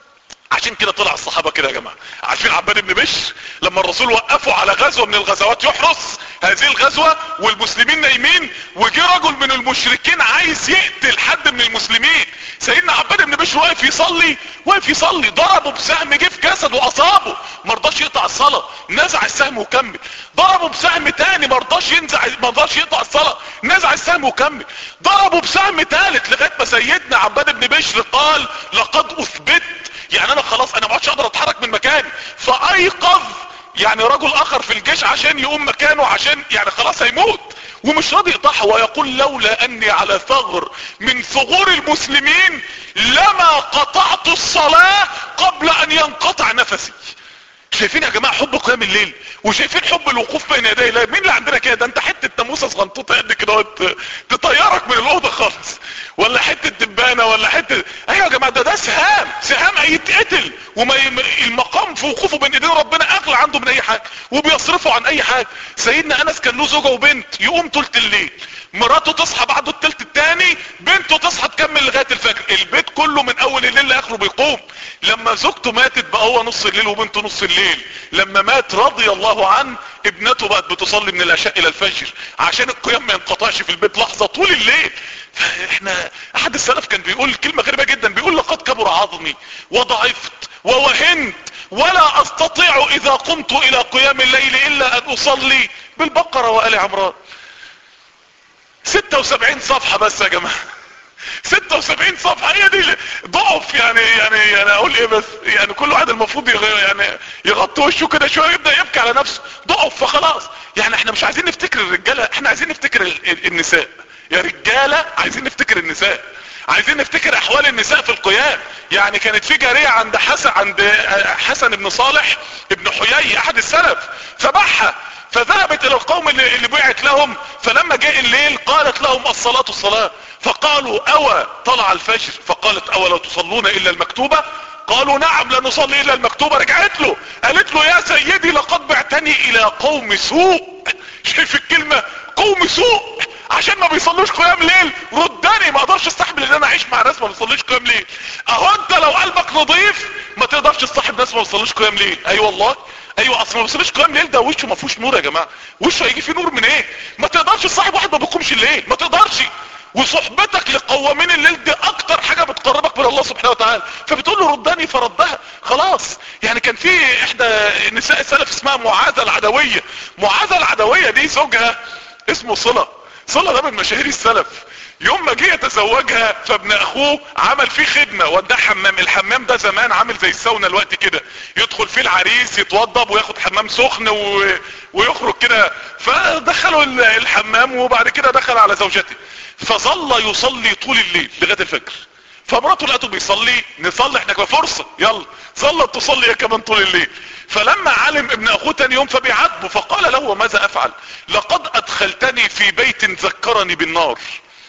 عشان كده طلع الصحابة كده يا جماعة. عارفين عباد بن بشر لما الرسول وقفوا على غزوة من الغزوات يحرس هذه الغزوة والمسلمين نايمين، وجي رجل من المشركين عايز يقتل حد من المسلمين، سيدنا عباد بن بشر واقف يصلي واقف يصلي ضربه بسهم جه في جسده واصابه، ما رضاش يقطع الصلاة، نزع السهم وكمل. ضربه بسهم تاني ما رضاش ينزع ما رضاش يقطع الصلاة، نزع السهم وكمل. ضربه بسهم تالت لغاية ما سيدنا عباد بن بشر قال: لقد اثبت، يعني انا خلاص انا ما عادش اقدر اتحرك من مكاني. فايقظ يعني رجل اخر في الجيش عشان يقوم مكانه، عشان يعني خلاص هيموت ومش راضي يقطعها، ويقول: لولا اني على ثغر من ثغور المسلمين لما قطعت الصلاة قبل ان ينقطع نفسي. شايفين يا جماعة حب قيام الليل، وشايفين حب الوقوف بين يدي الله. مين اللي عندنا كده؟ ده انت حتة ناموسة صغنطوطة قد كده تطيرك من الاوضة خالص، ولا حتة دبانة ولا حتة. ايوه يا جماعة ده ده سهام سهام هيتقتل، وما يم... المقام في وقوفه بين ايدين ربنا اغلى عنده من اي حاجة، وبيصرفه عن اي حاجة. سيدنا انس كان له زوجة وبنت، يقوم تلت الليل، مراته تصحى بعده التلت التاني، بنته تصحى تكمل لغاية الفجر، البيت كله من اول الليل لاخره بيقوم. لما زوجته ماتت بقى هو نص الليل وبنته نص الليل. لما مات رضي الله عنه ابنته بقت بتصلي من العشاء الى الفجر عشان القيام ما ينقطعش في البيت لحظة طول الليل. فاحنا احد السلف كان بيقول كلمة غريبة جدا، بيقول: لقد كبر عظمي وضعفت ووهنت ولا استطيع اذا قمت الى قيام الليل الا ان اصلي بالبقرة وآل عمران. ستة وسبعين صفحة بس يا جماعة، ستة وسبعين صفحة، هي دي ضعف. يعني يعني يعني اقول ايه بس، يعني كل واحد المفروض يعني يغطي وشه كده شوية يبدأ يبكي على نفسه، ضعف. فخلاص يعني احنا مش عايزين نفتكر الرجالة، احنا عايزين نفتكر النساء. يا رجالة عايزين نفتكر النساء، عايزين نفتكر احوال النساء في القيام. يعني كانت في جارية عند حسن عند حسن بن صالح ابن حيي احد السلف، فباعها، فذهبت الى القوم اللي, اللي بيعت لهم. فلما جاء الليل قالت لهم: الصلاة الصلاة. فقالوا: اوى طلع الفجر. فقالت: اوى لا تصلون الا المكتوبة؟ قالوا: نعم لا نصلي الا المكتوبة. رجعت له قالت له: يا سيدي لقد بعتني الى قوم سوء. شايف الكلمة؟ قوم سوء، عشان ما بيصلوش قيام ليل. ردني، ما اقدرش استحمل ان انا اعيش مع ناس ما بيصليش قيام ليل. اهو انت لو قلبك نظيف ما تقدرش تصاحب ناس ما بيصلوش قيام ليل. اي أيوة والله ايوه، اصل ما بيصليش قيام ليل ده وشه ما فيهوش نور يا جماعه. وشه هيجي فيه نور من ايه؟ ما تقدرش تصاحب واحد ما بيقومش الليل، ما تقدرش. وصحبتك لقوامين الليل دي اكتر حاجه بتقربك من الله سبحانه وتعالى. فبتقول له: ردني، فردها. خلاص. يعني كان في احدى نساء السلف اسمها معاذة العدوية. معاذة العدوية دي زوجها اسمه صلة. صلة ده من مشاهير السلف. يوم ما جه يتزوجها فابن اخوه عمل فيه خدمة، وداه حمام. الحمام ده زمان عامل زي الساونا الوقت كده، يدخل فيه العريس يتوضب وياخد حمام سخن و... ويخرج كده. فدخلوا الحمام وبعد كده دخل على زوجته، فظل يصلي طول الليل لغاية الفجر. فمراته لقته بيصلي، نصلي احنا كمان فرصة، يلا ظلت تصلي يا كمان طول الليل. فلما علم ابن اخوه تاني يوم فبيعاتبه، فقال له: وماذا افعل؟ لقد ادخلتني في بيت ذكرني بالنار،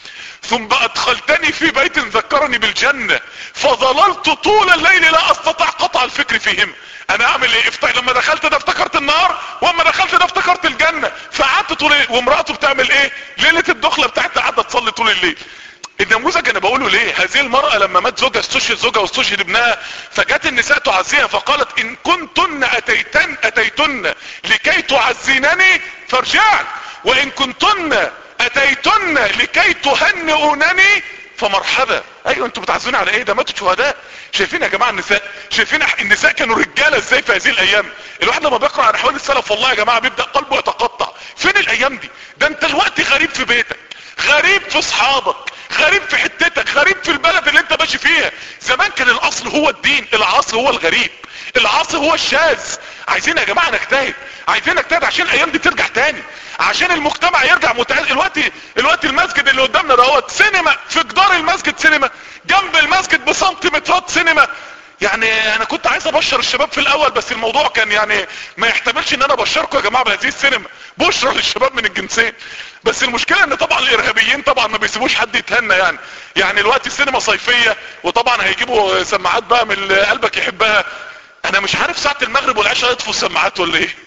ثم ادخلتني في بيت ذكرني بالجنة، فظللت طول الليل لا استطيع قطع الفكر فيهم. انا اعمل ايه؟ افتح لما دخلت ده افتكرت النار، واما دخلت ده افتكرت الجنة. فقعدت طول الليل. وامراته بتعمل ايه؟ ليلة الدخلة بتاعتها قاعدة تصلي طول الليل. النموذج انا بقوله ليه؟ هذه المرأة لما مات زوجها استشهد زوجها واستشهد ابنها، فجت النساء تعزيها فقالت: ان كنتن اتيتن اتيتن لكي تعزينني فارجعن، وان كنتن اتيتن لكي تهنئونني فمرحبا. ايوه انتوا بتعزوني على ايه؟ ده ماتوا شهداء. شايفين يا جماعه النساء؟ شايفين النساء كانوا رجاله ازاي في هذه الايام؟ الواحد لما بيقرا عن احوال السلف والله يا جماعه بيبدا قلبه يتقطع. فين الايام دي؟ ده انت الوقت غريب في بيتك، غريب في اصحابك، غريب في حتتك، غريب في البلد اللي انت ماشي فيها. زمان كان الاصل هو الدين، العصر هو الغريب، العصر هو الشاذ. عايزين يا جماعه نجتهد، عايزين نجتهد عشان الايام دي ترجع تاني، عشان المجتمع يرجع متعز. الوقت الوقت المسجد اللي قدامنا دوت سينما، في جدار المسجد سينما، جنب المسجد بسنتيمترات سينما. يعني انا كنت عايز ابشر الشباب في الاول، بس الموضوع كان يعني ما يحتملش ان انا ابشركم يا جماعه بهذه السينما، بشرى للشباب من الجنسين. بس المشكله ان طبعا الارهابيين طبعا ما بيسيبوش حد يتهنى يعني. يعني الوقت السينما صيفيه، وطبعا هيجيبوا سماعات بقى من اللي قلبك يحبها. انا مش عارف ساعه المغرب والعشاء يطفوا السماعات ولا ايه.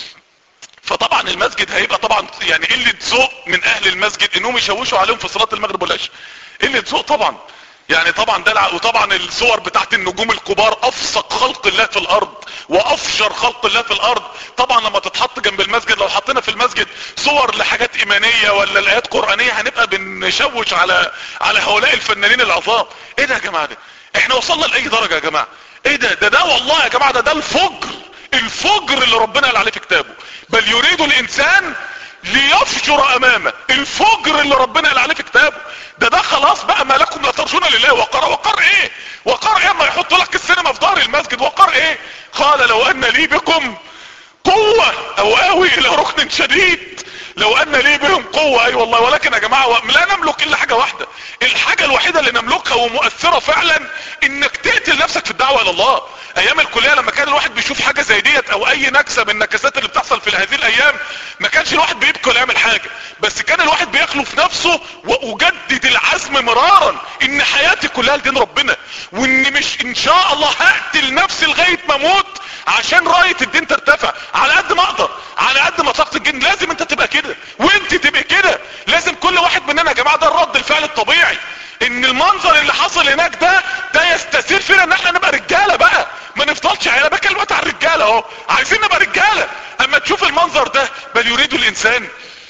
فطبعا المسجد هيبقى طبعا يعني قله ذوق من اهل المسجد انهم يشوشوا عليهم في صلاه المغرب والعشاء. قله ذوق طبعا. يعني طبعا ده، وطبعا الصور بتاعت النجوم الكبار، افسق خلق الله في الارض وافجر خلق الله في الارض، طبعا لما تتحط جنب المسجد. لو حطينا في المسجد صور لحاجات ايمانيه ولا الايات قرانيه هنبقى بنشوش على على هؤلاء الفنانين العظام. ايه ده يا جماعه؟ ده احنا وصلنا لاي درجه يا جماعه؟ ايه ده؟ ده ده والله يا جماعه، ده ده الفجر، الفجر اللي ربنا قال عليه في كتابه. بل يريد الانسان ليفجر امامه. الفجر اللي ربنا قال عليه في كتابه ده ده خلاص بقى. ما لكم لا ترجون لله وقار. وقار ايه؟ وقار ايه اما يحطوا لك السينما في دار المسجد؟ وقار ايه؟ قال لو ان لي بكم قوة او اوي الى ركن شديد. لو ان لي بهم قوة، اي أيوة والله. ولكن يا جماعة لا نملك الا حاجة واحدة. الحاجة الوحيدة اللي نملكها ومؤثرة فعلا انك تقتل نفسك في الدعوة الى الله. ايام الكلية لما كان الواحد بيشوف حاجة زي ديت او اي نكسة من النكسات اللي بتحصل في هذه الايام، ما كانش الواحد بيبكي ولا يعمل حاجة، بس كان الواحد بيخلو في نفسه واجدد العزم مرارا ان حياتي كلها لدين ربنا، وان مش ان شاء الله هقتل نفسي لغاية ما اموت عشان راية الدين ترتفع. على قد ما اقدر، على قد ما طاقة الجن. لازم انت تبقى كده وانت تبقى كده. لازم كل واحد مننا يا جماعة، ده الرد الفعل الطبيعي. ان المنظر اللي حصل هناك ده ده يستثير فينا ان احنا نبقى رجالة بقى، ما نفضلش. انا بكلم على الرجالة اهو، عايزين نبقى رجالة. اما تشوف المنظر ده، بل يريد الانسان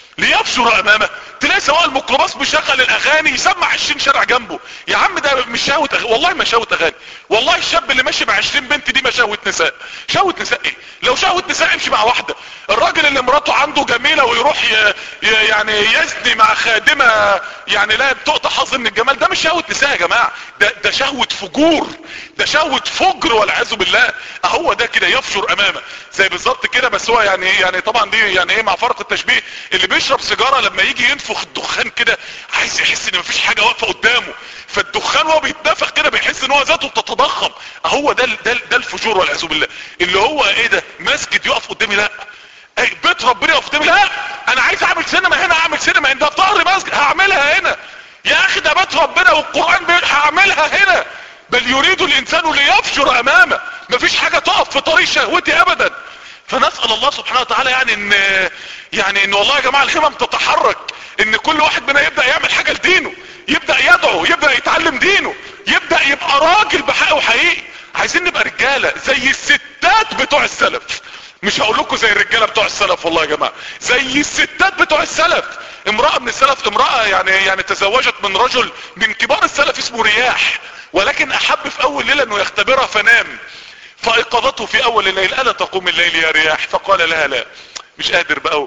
ليبشر امامه. تلاقي سواق الميكروباص مشغل الاغاني، يسمع عشرين شارع جنبه. يا عم ده مش شهوة أغاني، والله ما شهوة اغاني. والله الشاب اللي ماشي مع عشرين بنت دي ما شهوة نساء. شهوة نساء ايه؟ لو شهوة نساء امشي مع واحدة. الراجل اللي مراته عنده جميلة ويروح ي... ي... يعني يزني مع خادمة يعني لا بتقطع حظ من الجمال، ده مش شهوة نساء يا جماعة. ده ده شهوة فجور، ده شهوة فجر والعياذ بالله. اهو ده كده يفجر امامه زي بالظبط كده. بس هو يعني يعني طبعا دي يعني ايه مع فرق التشبيه. اللي بيشرب سيجاره لما يجي ينفخ الدخان كده عايز يحس ان مفيش حاجه واقفه قدامه، فالدخان وهو بيتنفخ كده بيحس ان هو ذاته بتتضخم. اهو ده ده ده الفجور والعياذ بالله. اللي هو ايه ده؟ مسجد يقف قدامي؟ لا. اي بيت ربنا يقف قدامي؟ لا. انا عايز اعمل سينما هنا، اعمل سينما عند ظهر مسجد هعملها هنا. يا اخي ده بيت ربنا والقران هعملها هنا. بل يريد الانسان ليفجر امامه. مفيش حاجة تقف في طريق شهوتي ابدا. فنسأل الله سبحانه وتعالى يعني ان يعني ان والله يا جماعة الهمم تتحرك، ان كل واحد منا يبدأ يعمل حاجة لدينه، يبدأ يدعو، يبدأ يتعلم دينه، يبدأ يبقى راجل بحقه وحقيقي. عايزين نبقى رجالة زي الستات بتوع السلف. مش هقول لكم زي الرجالة بتوع السلف والله يا جماعة، زي الستات بتوع السلف. امرأة من السلف، امرأة يعني يعني تزوجت من رجل من كبار السلف اسمه رياح، ولكن احب في اول ليلة انه يختبرها فنام، فايقظته في اول الليل: الا تقوم الليل يا رياح؟ فقال لها لا. مش قادر بقى.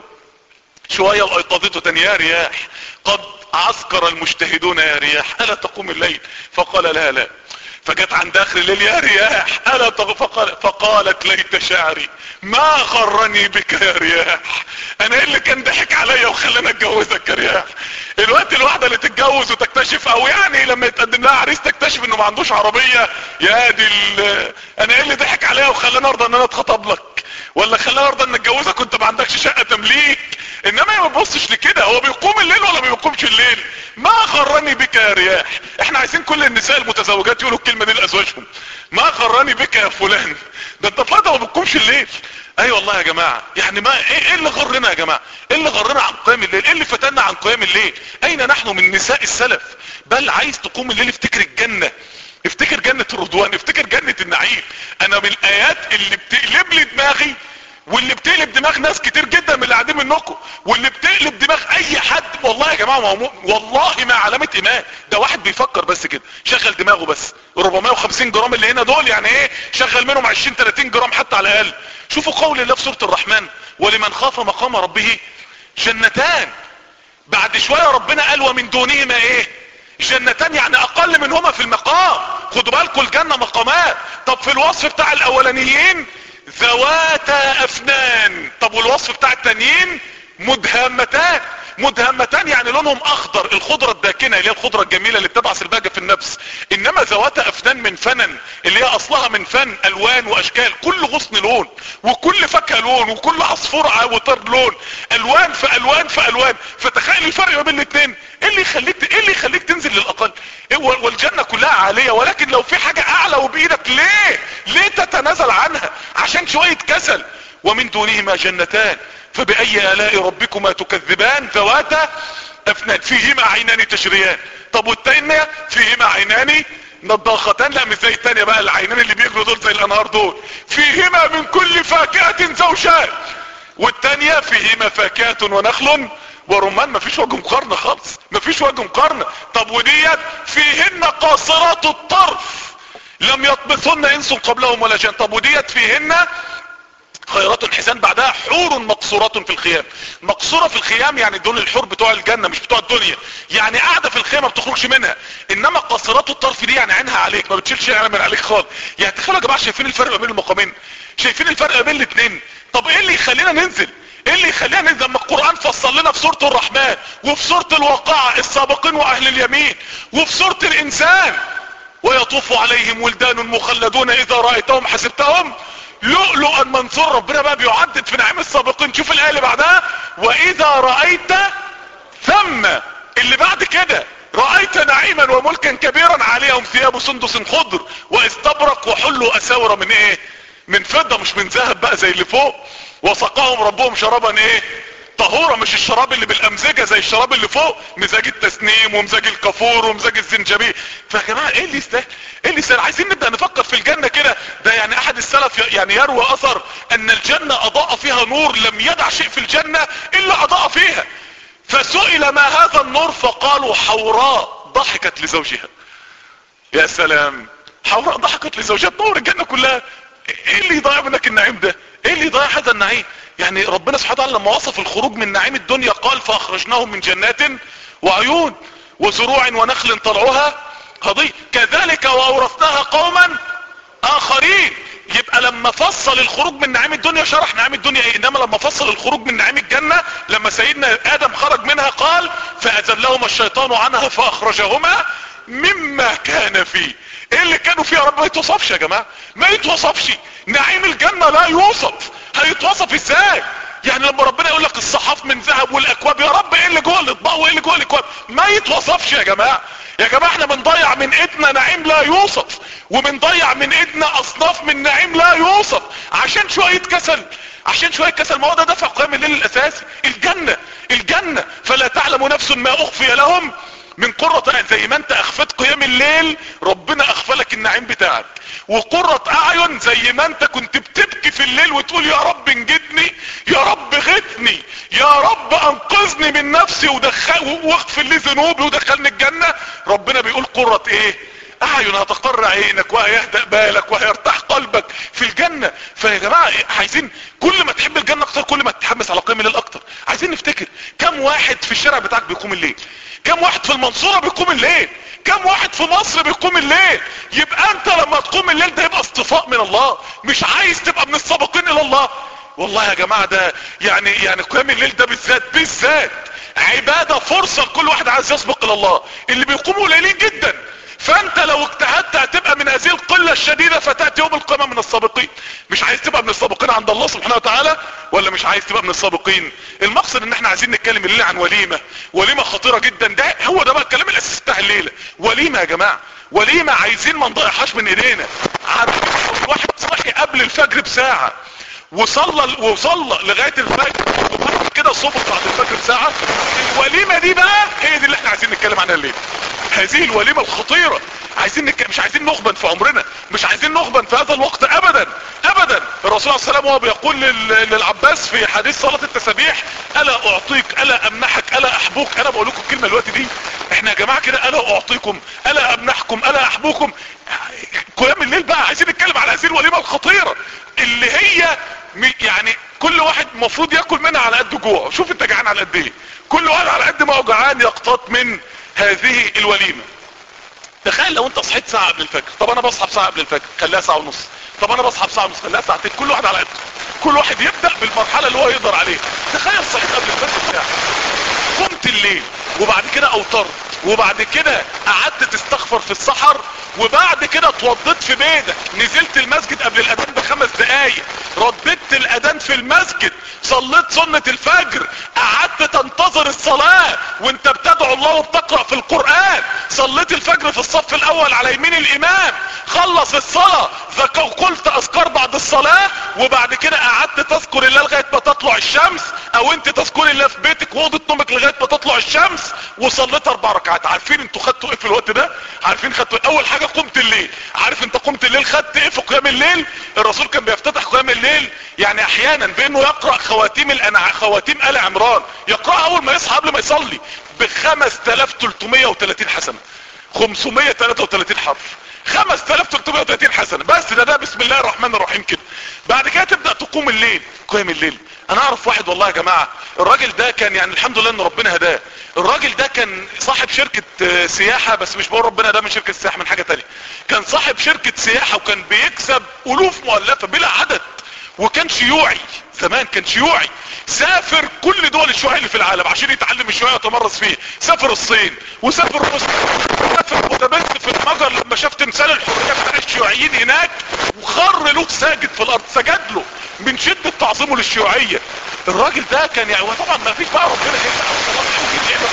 شوية وايقظته تاني: يا رياح قد عسكر المجتهدون يا رياح، الا تقوم الليل؟ فقال لها لا. فجت عند اخر الليل: يا رياح الا تقوم؟ فقال فقالت: ليت شعري ما غرني بك يا رياح. انا ايه اللي كان ضحك عليا وخلاني اتجوزك يا رياح؟ الوقت الواحدة اللي تتجوز وتكتشف، او يعني لما يتقدم لها عريس تكتشف انه ما عندوش عربية، يا دي انا ايه اللي ضحك عليا وخلاني ارضى ان انا اتخطب لك، ولا خلاني ارضى ان اتجوزك وانت ما عندكش شقة تمليك. انما ما بيبصش لكده، هو بيقوم الليل ولا ما بيقومش الليل. ما غرني بك يا رياح. احنا عايزين كل النساء المتزوجات يقولوا الكلمة دي لازواجهم: ما غرني بك يا فلان. ده انت طلعت ما بتقومش الليل. اي أيوة والله يا جماعة. يعني ما ايه, إيه اللي غرنا يا جماعة؟ ايه اللي غرنا عن قيام الليل؟ ايه اللي فتنا عن قيام الليل؟ اين نحن من نساء السلف؟ بل عايز تقوم الليل افتكر الجنة، افتكر جنة الرضوان، افتكر جنة النعيم. انا من الايات اللي بتقلب لي دماغي واللي بتقلب دماغ ناس كتير جدا من اللي قاعدين منكم، واللي بتقلب دماغ اي حد. والله يا جماعه ما والله ما علامه ايمان، ده واحد بيفكر بس كده، شغل دماغه بس. أربعمائة وخمسين جرام اللي هنا دول يعني ايه؟ شغل منهم عشرين ثلاثين جرام حتى على الاقل. شوفوا قول الله في سوره الرحمن: ولمن خاف مقام ربه جنتان. بعد شويه ربنا قال: ومن دونهما ايه؟ جنتان، يعني اقل منهما في المقام. خدوا بالكم الجنه مقامات. طب في الوصف بتاع الاولانيين ذواتا افنان، طب والوصف بتاع التانيين مدهمتان. مدهمتان يعني لونهم اخضر، الخضرة الداكنة اللي هي الخضرة الجميلة اللي بتبعث البهجة في النفس. انما ذواتا افنان من فنن، اللي هي اصلها من فن، الوان واشكال، كل غصن لون، وكل فاكهة لون، وكل عصفور وطير لون، الوان في الوان في الوان. فتخيل الفرق ما بين الاثنين. ايه اللي يخليك ايه اللي يخليك تنزل للاقل؟ والجنة كلها عالية، ولكن لو في حاجة اعلى وبايدك ليه ليه تتنازل عنها عشان شوية كسل؟ ومن دونهما جنتان فبأي آلاء ربكما تكذبان ذواتا افنان فيهما عينان تجريان. طب والتانية فيهما عينان نضاختان، لا مش زي التانية بقى، العينان اللي بيجروا دول زي الانهار دول. فيهما من كل فاكهة زوجان، والتانية فيهما فاكهة ونخل ورمان. مفيش وجه مقارنة خالص، مفيش وجه مقارنة. طب وديت فيهن قاصرات الطرف لم يطمثن انس قبلهم ولا جان. طب وديت فيهن خيرات حسان، بعدها حور مقصورات في الخيام. مقصورة في الخيام يعني دول الحور بتوع الجنة مش بتوع الدنيا، يعني قاعدة في الخيمة ما بتخرجش منها. انما قاصرات الطرف دي يعني عينها عليك، ما بتشيلش عينها من عليك خالص. يعني تخيلوا يا جماعة، شايفين الفرق بين المقامين؟ شايفين الفرق بين الاثنين؟ طب ايه اللي يخلينا ننزل؟ ايه اللي يخلينا ننزل لما القرآن فصل لنا في سورة الرحمن، وفي سورة الواقعة السابقين واهل اليمين، وفي سورة الانسان ويطوف عليهم ولدان مخلدون اذا رأيتهم حسبتهم لؤلؤا منثور. ربنا بقى بيعدد في نعيم السابقين. شوف الآية اللي بعدها: واذا رأيت ثم، اللي بعد كده رأيت نعيما وملكا كبيرا عليهم ثياب سندس خضر واستبرق وحلوا اساور من ايه؟ من فضة، مش من ذهب بقى زي اللي فوق. وسقاهم ربهم شرابا ايه؟ طهورة، مش الشراب اللي بالامزجة زي الشراب اللي فوق، مزاج التسنيم ومزاج الكافور ومزاج الزنجبيل. فيا جماعة ايه اللي يستاهل؟ ايه اللي يستاهل؟ عايزين نبدأ نفكر في الجنة كده. ده يعني احد السلف يعني يروى اثر ان الجنة اضاء فيها نور لم يدع شيء في الجنة الا اضاء فيها. فسئل ما هذا النور فقالوا حوراء ضحكت لزوجها. يا سلام، حوراء ضحكت لزوجها، نور الجنة كلها. ايه اللي يضيع منك النعيم ده؟ ايه اللي يضيع هذا النعيم؟ يعني ربنا سبحانه وتعالى لما وصف الخروج من نعيم الدنيا قال: فاخرجناهم من جنات وعيون وزروع ونخل طلعها هضيم كذلك واورثناها قوما اخرين. يبقى لما فصل الخروج من نعيم الدنيا شرح نعيم الدنيا ايه، انما لما فصل الخروج من نعيم الجنة لما سيدنا ادم خرج منها قال: فازلهما الشيطان عنها فاخرجهما مما كان فيه. ايه اللي كانوا فيه يا رب؟ ما يتوصفش يا جماعة، ما يتوصفش. نعيم الجنة لا يوصف، هيتوصف ازاي؟ يعني لما ربنا يقول لك الصحاف من ذهب والاكواب، يا رب ايه اللي جوه الاطباق وايه اللي جوه الاكواب؟ ما يتوصفش يا جماعة. يا جماعة احنا بنضيع من ايدنا نعيم لا يوصف، وبنضيع من ايدنا اصناف من نعيم لا يوصف عشان شوية كسل، عشان شوية كسل. ما هو ده دفع قيام الليل الاساسي، الجنة. الجنة فلا تعلم نفس ما اخفي لهم من قرة اعين. زي ما انت اخفت قيام الليل ربنا اخفى لك النعيم بتاعك، وقرة اعين زي ما انت كنت بتبكي في الليل وتقول يا رب انجدني، يا رب غثني، يا رب انقذني من نفسي ودخل واغفر لي ذنوبي ودخلني الجنة. ربنا بيقول قرة ايه؟ اعين هتقر عينك وهيهدأ بالك وهيرتاح قلبك في الجنة. فيا جماعة عايزين كل ما تحب الجنة اكتر كل ما تتحمس على قيام الليل اكتر. عايزين نفتكر كم واحد في الشارع بتاعك بيقوم الليل، كم واحد في المنصورة بيقوم الليل، كم واحد في مصر بيقوم الليل. يبقى انت لما تقوم الليل ده يبقى اصطفاء من الله، مش عايز تبقى من السابقين الى الله. والله يا جماعة ده يعني يعني قيام الليل ده بالذات بالذات عبادة، فرصة لكل واحد عايز يسبق الى الله. اللي بيقوموا قليلين جدا، فانت لو اجتهدت هتبقى من هذه القلة الشديدة فتأتي يوم القيامة من السابقين. مش عايز تبقى من السابقين عند الله سبحانه وتعالى، ولا مش عايز تبقى من السابقين؟ المقصد ان احنا عايزين نتكلم الليلة عن وليمة، وليمة خطيرة جدا. ده هو ده بقى الكلام الاساسي بتاع الليلة، وليمة يا جماعة، وليمة عايزين ما نضيعهاش من ايدينا. واحد صحي قبل الفجر بساعة وصلى وصلى لغاية الفجر وبعد كده صبح بعد الفجر بساعة. الوليمة دي بقى هي دي اللي احنا عايزين نتكلم عنها الليلة، هذه الوليمة الخطيرة. عايزين نك... مش عايزين نخبن في عمرنا، مش عايزين نخبن في هذا الوقت ابدا ابدا. الرسول الرسول عليه السلام وهو بيقول للعباس في حديث صلاة التسابيح: الا اعطيك، الا امنحك، الا احبوك. انا بقول لكم الكلمة الوقت دي، احنا يا جماعة كده: الا اعطيكم، الا امنحكم، الا احبوكم. قيام الليل بقى عايزين نتكلم على هذه الوليمة الخطيرة اللي هي يعني كل واحد المفروض ياكل منها على قد جوعه. شوف انت جعان على قد ايه، كل واحد على قد ما هو جعان يقتات من هذه الوليمة. تخيل لو انت صحيت ساعة قبل الفجر، طب انا بصحى بساعة قبل الفجر خليها ساعة ونص، طب انا بصحى بساعة ونص خليها ساعتين، كل واحد على قده، كل واحد يبدأ بالمرحلة اللي هو يقدر عليها. تخيل صحيت قبل الفجر ساعة، قمت الليل وبعد كده اوترت وبعد كده قعدت تستغفر في السحر وبعد كده اتوضيت في بيتك، نزلت المسجد قبل الاذان بخمس دقايق، رددت الاذان في المسجد، صليت سنة الفجر، قعدت تنتظر الصلاة وانت بتدعو الله وبتقرأ في القرآن، صليت الفجر في الصف الاول على يمين الامام، خلص الصلاة قلت اذكار بعد الصلاة وبعد كده قعدت تذكر الله لغاية ما تطلع الشمس، او انت تذكر الله في بيتك ووضة نومك لغاية ما تطلع الشمس، وصليت اربع ركعات. عارفين انتوا خدتوا ايه في الوقت ده؟ عارفين خدتوا ايه؟ اول حاجة قمت الليل. عارف انت قمت الليل خدت ايه في قيام الليل؟ الرسول كان بيفتتح قيام الليل يعني احيانا بانه يقرأ خواتيم الانع خواتيم آل عمران، يقرأها اول ما يصحى قبل ما يصلي ب خمسة آلاف وثلاثمائة وثلاثين حسنة، خمسمائة وثلاثة وثلاثين حرف، خمسة آلاف وثلاثمائة وثلاثين حسنة بس. ده ده بسم الله الرحمن الرحيم كده. بعد كده تبدأ تقوم الليل. قيام الليل، انا اعرف واحد والله يا جماعة، الراجل ده كان يعني الحمد لله ان ربنا هداه. الراجل ده كان صاحب شركة سياحة، بس مش بقول ربنا ده من شركة سياحة، من حاجة تانية. كان صاحب شركة سياحة وكان بيكسب الوف مؤلفة بلا عدد، وكان شيوعي زمان، كان شيوعي. سافر كل دول الشيوعية اللي في العالم عشان يتعلم الشيوعية ويتمرس فيه. سافر الصين وسافر روسيا، سافر بودابست في المجر لما شاف تمثال الحرية بتاع الشيوعيين هناك وخر له ساجد في الارض، سجد له من شدة تعظيمه للشيوعية. الراجل ده كان يعني طبعا ما فيش بقى ربنا كده.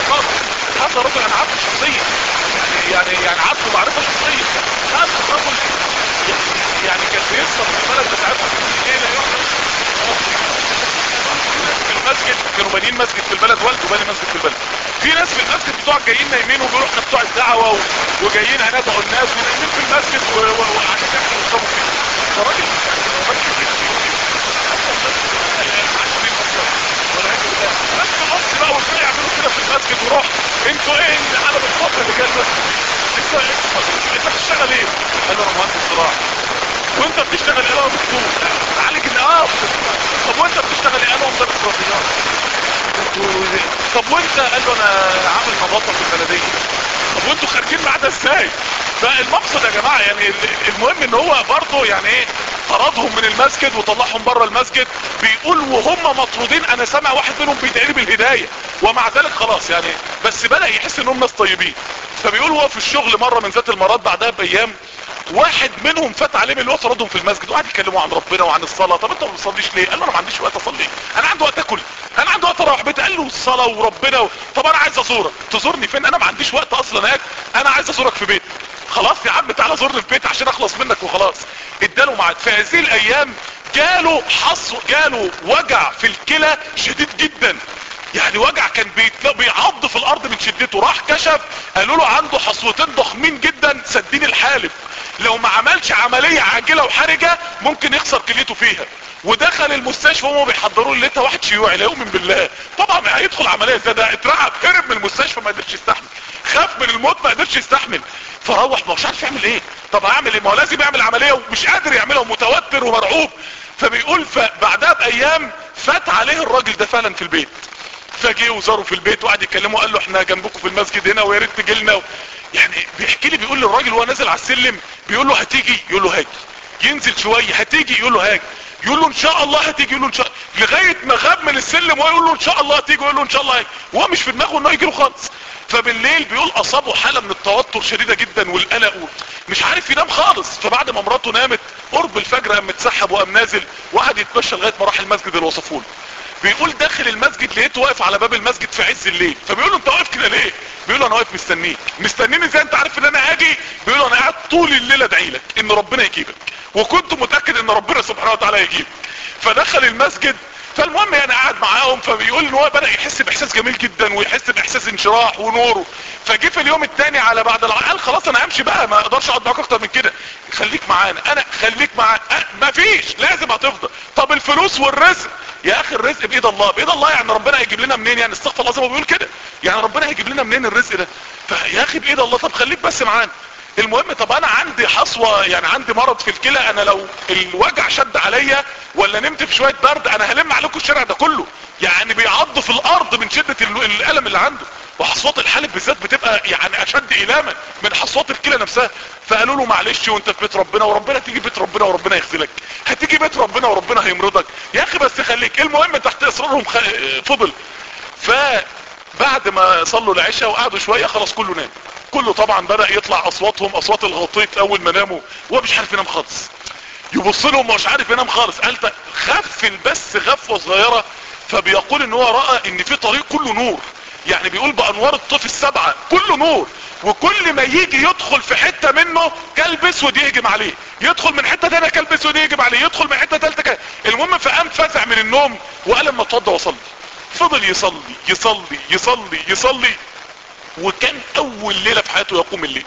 هذا رجل انا عارفه شخصيا، يعني يعني يعني عارفه معرفة شخصية. هذا الرجل يعني كان بيصرف في البلد بتاعتهم ايه لا يحدث في المسجد. كانوا بانيين مسجد في البلد، والده باني مسجد في البلد. في ناس في المسجد بتوع جايين نايمين وبيقولوا احنا بتوع الدعوة وجايين هندعو الناس ونايمين في المسجد وقاعدين ياكلوا ويشربوا فيه. فراجل نفس الوقت بقى والباقي يعملوا كده في المسجد وروح انتوا ايه علم الفترة اللي جاي المسجد؟ انت انت بتشتغل ايه؟ قال له انا مهندس زراعة. وانت بتشتغل ايه؟ انا دكتور تعالج النقاط. طب وانت بتشتغل ايه؟ انا مدرس رياضيات. طب وانت؟ قال له انا عامل نظافة في البلدية. طب وانتوا خارجين معانا ازاي؟ فالمقصد يا جماعة يعني المهم ان هو برضه يعني ايه طردهم من المسجد وطلعهم بره المسجد. بيقول وهم مطرودين انا سامع واحد منهم بيدعي لي بالهداية، ومع ذلك خلاص يعني بس بدأ يحس انهم ناس طيبين. فبيقول هو في الشغل مرة من ذات المرات بعدها بايام واحد منهم فات عليه من اللي هو طردهم في المسجد وقعد يكلموا عن ربنا وعن الصلاة. طب انت ما بتصليش ليه؟ قال له انا ما عنديش وقت اصلي، انا عندي وقت اكل، انا عندي وقت اروح بيتي. قال له الصلاة وربنا و... طب انا عايز ازورك. تزورني فين؟ انا ما عنديش وقت اصلا اكل، انا عايز ازورك في بيتك. خلاص يا عم تعالى زورني في بيتي عشان اخلص منك وخلاص. اداله معاد. في هذه الايام جاله حصو، جاله وجع في الكلى شديد جدا، يعني وجع كان بيعض في الارض من شدته. راح كشف قالوا له عنده حصوتين ضخمين جدا سدين الحالب، لو ما عملش عملية عاجلة وحرجة ممكن يخسر كليته فيها. ودخل المستشفى وهم بيحضروا له لقيته واحد شيوعي لا يؤمن بالله. طبعا هيدخل عملية زي ده، اترعب، هرب من المستشفى ما قدرش يستحمل، خاف من الموت ما قدرش يستحمل، فروح ما مش عارف يعمل ايه. طب هعمل ايه؟ ما هو لازم يعمل عملية ومش قادر يعملها ومتوتر ومرعوب. فبيقول فبعدها بايام فات عليه الراجل ده فعلا في البيت، فجي وزاره في البيت وقعد يكلمه قال له احنا جنبكم في المسجد هنا ويا ريت تجي لنا و... يعني بيحكي لي بيقول للراجل وهو نازل على السلم بيقول له هتيجي؟ يقول له هاجي. ينزل شويه هتيجي؟ يقول له هاجي. يقول له ان شاء الله هتيجي؟ يقول له ان شاء الله. لغايه ما غاب من السلم وهو يقول له ان شاء الله هتيجي ويقول له ان شاء الله هاجي، وهو مش في دماغه انه يجي له خالص. فبالليل بيقول اصابه حاله من التوتر شديده جدا والقلق مش عارف ينام خالص. فبعد ما مراته نامت قرب الفجر قام متسحب وقام نازل وقعد يتمشى لغايه ما راح المسجد اللي وصفه له. بيقول داخل المسجد لقيته واقف على باب المسجد في عز الليل. فبيقول له انت واقف كده ليه؟ بيقول له انا واقف مستنيك. مستنيني ازاي انت عارف ان انا هاجي؟ بيقول له انا قاعد طول الليل ادعي لك ان ربنا يجيبك، وكنت متاكد ان ربنا سبحانه وتعالى يجيبك. فدخل المسجد فالمهم يعني قاعد معاهم، فبيقول ان هو بدأ يحس باحساس جميل جدا ويحس باحساس انشراح ونور. فجه في اليوم الثاني على بعد الع... قال خلاص انا همشي بقى، ما اقدرش اقعد معاك اكتر من كده، خليك معانا. انا خليك معانا، أه مفيش، لازم هتفضل. طب الفلوس والرزق؟ يا اخي الرزق بايد الله. بايد الله يعني ربنا هيجيب لنا منين؟ يعني استغفر الله زي ما بيقول كده، يعني ربنا هيجيب لنا منين الرزق ده؟ فيا اخي بايد الله. طب خليك بس معانا. المهم طب انا عندي حصوة، يعني عندي مرض في الكلى، انا لو الوجع شد عليا ولا نمت في شوية برد انا هلم عليكم الشارع ده كله. يعني بيعض في الارض من شدة الالم اللي عنده. وحصوات الحالب بالذات بتبقى يعني اشد الاما من حصوات الكلى نفسها. فقالوا له معلش وانت في بيت ربنا، وربنا تيجي بيت ربنا وربنا يخذلك، هتيجي بيت ربنا وربنا هيمرضك يا اخي بس خليك. المهم تحت اصرارهم خ... فضل. فبعد ما صلوا العشاء وقعدوا شوية خلاص كله نام. كله طبعا بدأ يطلع اصواتهم، اصوات الغطيط اول ما ناموا، هو مش عارف ينام خالص. يبص لهم مش عارف ينام خالص. قال غفل بس غفوة صغيرة. فبيقول ان هو رأى ان في طريق كله نور، يعني بيقول بانوار الطوف السبعة كله نور، وكل ما يجي يدخل في حتة منه كلب اسود يهجم عليه، يدخل من حتة تانية كلب اسود يهجم عليه، يدخل من حتة تالتة كلب. المهم فقام فزع من النوم وقال اما اتوضى واصلي. فضل يصلي يصلي يصلي يصلي. وكان اول ليلة في حياته يقوم الليل،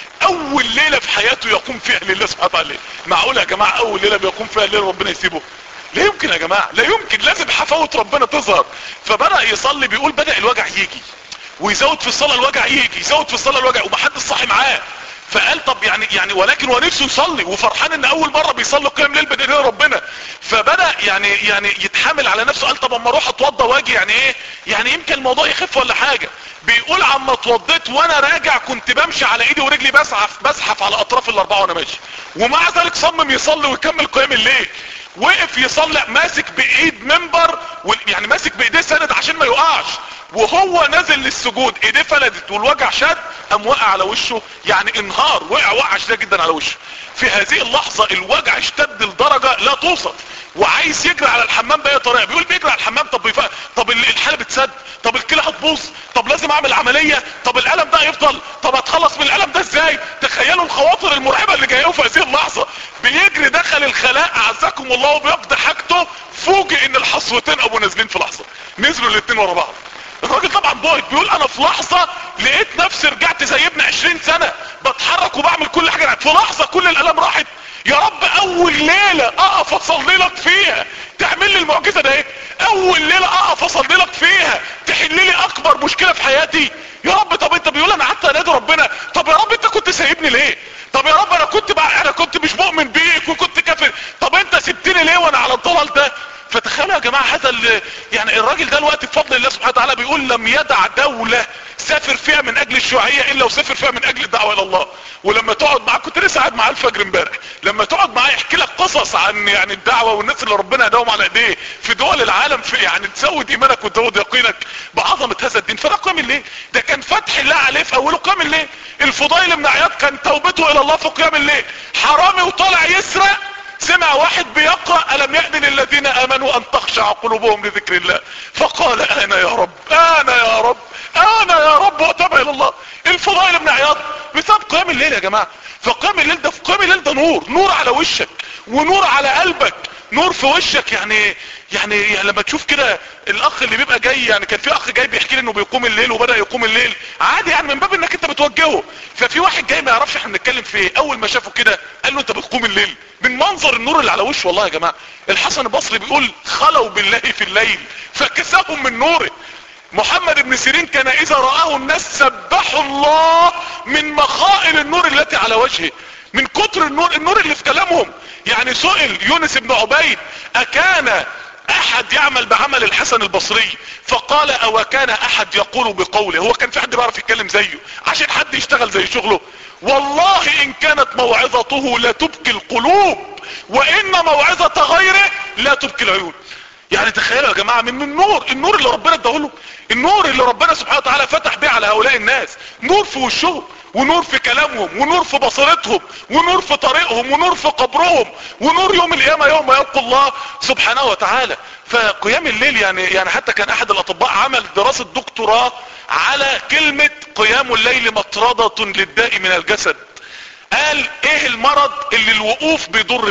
اول ليلة في حياته يقوم فيها لله سبحانه وتعالى. معقول يا جماعة اول ليلة بيقوم فيها الليل ربنا يسيبه؟ لا يمكن يا جماعة، لا يمكن، لازم حفاوة ربنا تظهر. فبدأ يصلي، بيقول بدأ الوجع يجي ويزود في الصلاة الوجع يجي، يزود في الصلاة الوجع ومحدش صاحي معاه. فقال طب يعني يعني ولكن هو نفسه يصلي وفرحان ان اول مرة بيصلي قيام ليل باذن ربنا. فبدأ يعني يعني يتحمل على نفسه. قال طب اما اروح اتوضى واجي يعني ايه، يعني يمكن الموضوع يخف ولا حاجة. بيقول عما اتوضيت وانا راجع كنت بمشي على ايدي ورجلي بزحف بزحف على اطراف الاربعة وانا ماشي. ومع ذلك صمم يصلي ويكمل قيام الليل. وقف يصلي ماسك بايد منبر، يعني ماسك بايديه سند عشان ما يقعش، وهو نازل للسجود ايديه فلدت والوجع شد، قام وقع على وشه، يعني انهار، وقع وقع شديد جدا على وشه. في هذه اللحظة الوجع اشتد لدرجة لا توصف، وعايز يجري على الحمام باي طريقه. بيقول بيجري على الحمام، طب بيفق... طب الحاله بتسد، طب الكلى هتبوظ، طب لازم اعمل عمليه، طب الالم ده يفضل، طب اتخلص من الالم ده ازاي؟ تخيلوا الخواطر المرعبه اللي جايه في هذه اللحظه. بيجري دخل الخلاء اعزكم الله وبيقضي حاجته، فوجئ ان الحصوتين ابو نازلين في لحظه، نزلوا الاثنين ورا بعض. الراجل طبعا بويت، بيقول انا في لحظه لقيت نفسي رجعت زي ابن عشرين سنه، بتحرك وبعمل كل حاجه، في لحظه كل الالم راحت. يا رب اول ليلة اقف اصلي لك فيها تعمل لي المعجزة ده ايه؟ اول ليلة اقف اصلي لك فيها تحل لي اكبر مشكلة في حياتي. يا رب طب انت بيقول انا قعدت انادي ربنا، طب يا رب انت كنت سايبني ليه؟ طب يا رب انا كنت بقى انا كنت مش مؤمن بيك وكنت كافر، طب انت سبتني ليه وانا على الضلال ده؟ فتخيلوا يا جماعة هذا يعني الراجل ده الوقت بفضل الله سبحانه وتعالى بيقول لم يدع دولة سافر فيها من اجل الشيوعية الا وسافر فيها من اجل الدعوة الى الله. ولما تقعد معاه، كنت لسه قاعد معاه الفجر امبارح، لما تقعد معاه يحكي لك قصص عن يعني الدعوة والناس اللي ربنا هداهم على ايديه في دول العالم، في يعني تزود ايمانك وتزود يقينك بعظمة هذا الدين. فده قام الليل، ده كان فتح الله عليه في اوله قام الليل. الفضيل بن عياض كان توبته الى الله في قيام الليل، حرامي وطالع يسرق، سمع واحد بيقرأ ألم يأذن الذين آمنوا أن تخشع قلوبهم لذكر الله، فقال أنا يا رب أنا يا رب أنا يا رب وتاب إلى الله. الفضيل بن عياض بسبب قيام الليل يا جماعة. فقيام الليل ده، في قيام الليل ده نور، نور على وشك ونور على قلبك، نور في وشك. يعني يعني, يعني لما تشوف كده الاخ اللي بيبقى جاي، يعني كان في اخ جاي بيحكي لي انه بيقوم الليل وبدأ يقوم الليل عادي، يعني من باب انك انت بتوجهه. ففي واحد جاي ما يعرفش احنا بنتكلم في ايه، اول ما شافه كده قال له انت بتقوم الليل من منظر النور اللي على وشه. والله يا جماعة الحسن البصري بيقول خلوا بالله في الليل فكساهم من نوره. محمد بن سيرين كان اذا رآه الناس سبحوا الله من مخائل النور التي على وجهه، من كتر النور النور اللي في كلامهم. يعني سئل يونس بن عبيد اكان احد يعمل بعمل الحسن البصري؟ فقال او كان احد يقول بقوله؟ هو كان في حد بيعرف يتكلم زيه عشان حد يشتغل زي شغله؟ والله ان كانت موعظته لا تبكي القلوب وان موعظة غيره لا تبكي العيون. يعني تخيلوا يا جماعة من النور، النور اللي ربنا اداهوله، النور اللي ربنا سبحانه وتعالى فتح بيه على هؤلاء الناس، نور في وشهم ونور في كلامهم ونور في بصيرتهم ونور في طريقهم ونور في قبرهم ونور يوم القيامة يوم يلقى الله سبحانه وتعالى. فقيام الليل يعني يعني حتى كان احد الاطباء عمل دراسة دكتوراه على كلمة قيام الليل مطردة للداء من الجسد. قال ايه المرض اللي الوقوف بيضر بيه؟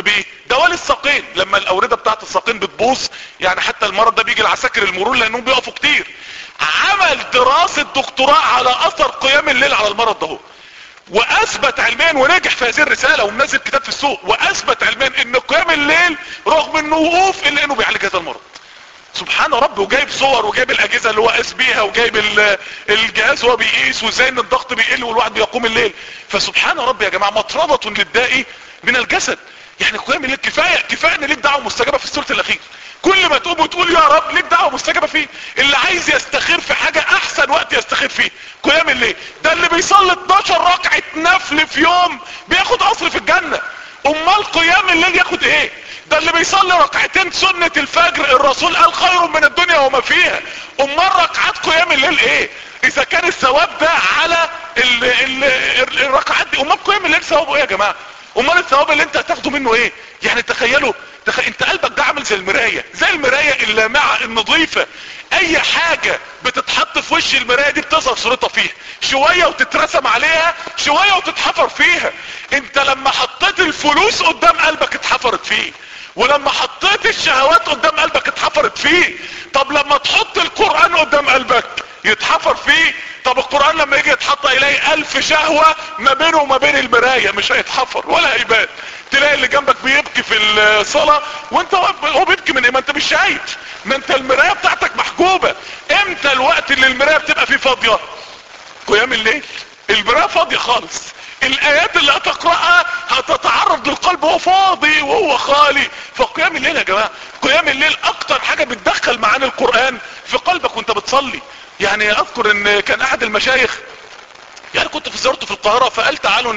دوالي الساقين، لما الاوردة بتاعت الساقين بتبوظ، يعني حتى المرض ده بيجي العساكر المرور لانهم بيقفوا كتير. عمل دراسة دكتوراه على اثر قيام الليل على المرض ده، واثبت علميا ونجح في هذه الرسالة ومنزل كتاب في السوق، واثبت علميا ان قيام الليل رغم انه وقوف الا انه بيعالج هذا المرض. سبحان ربي. وجايب صور وجايب الاجهزة اللي هو قاس بيها وجايب الجهاز هو بيقيس وازاي ان الضغط بيقل والواحد بيقوم الليل. فسبحان ربي يا جماعة مطردة للداء من الجسد. يعني قيام الليل كفاية كفاية ان ليك دعوة مستجابة في السورة الاخير، كل ما تقوم وتقول يا رب ليك دعوة مستجابة فيه. اللي عايز يستخير في حاجة احسن وقت يستخير فيه قيام الليل. ده اللي بيصلي اتناشر ركعة نفل في يوم بياخد قصر في الجنة، امال قيام الليل ياخد ايه؟ ده اللي بيصلي ركعتين سنة الفجر الرسول قال خير من الدنيا وما فيها، امال ركعات قيام الليل ايه؟ اذا كان الثواب ده على ال ال ال الركعات دي، امال قيام الليل ثوابه ايه يا جماعة؟ امال الثواب اللي انت هتاخده منه ايه؟ يعني تخيلوا تخ... انت قلبك ده عامل زي المراية، زي المراية اللامعة النظيفة. اي حاجة بتتحط في وش المراية دي بتظهر صورتها فيها، شوية وتترسم عليها، شوية وتتحفر فيها. انت لما حطيت الفلوس قدام قلبك اتحفرت فيه، ولما حطيت الشهوات قدام قلبك اتحفرت فيه. طب لما تحط القرآن قدام قلبك يتحفر فيه. طب القرآن لما يجي يتحط يلاقي الف شهوة ما بينه وما بين المراية، مش هيتحفر ولا هيبان. تلاقي اللي جنبك بيبكي في الصلاة وانت هو بيبكي من ايه؟ ما انت مش شايف، ما انت المراية بتاعتك محجوبة. امتى الوقت اللي المراية بتبقى فيه فاضية؟ قيام الليل، المراية فاضية خالص. الايات اللي هتقرأها هتتعرض للقلب وهو فاضي وهو خالي. فقيام الليل يا جماعة، قيام الليل اكتر حاجة بتدخل معاني القرآن في قلبك وانت بتصلي. يعني اذكر ان كان احد المشايخ، يعني كنت في زيارته في القاهرة، فقال تعالوا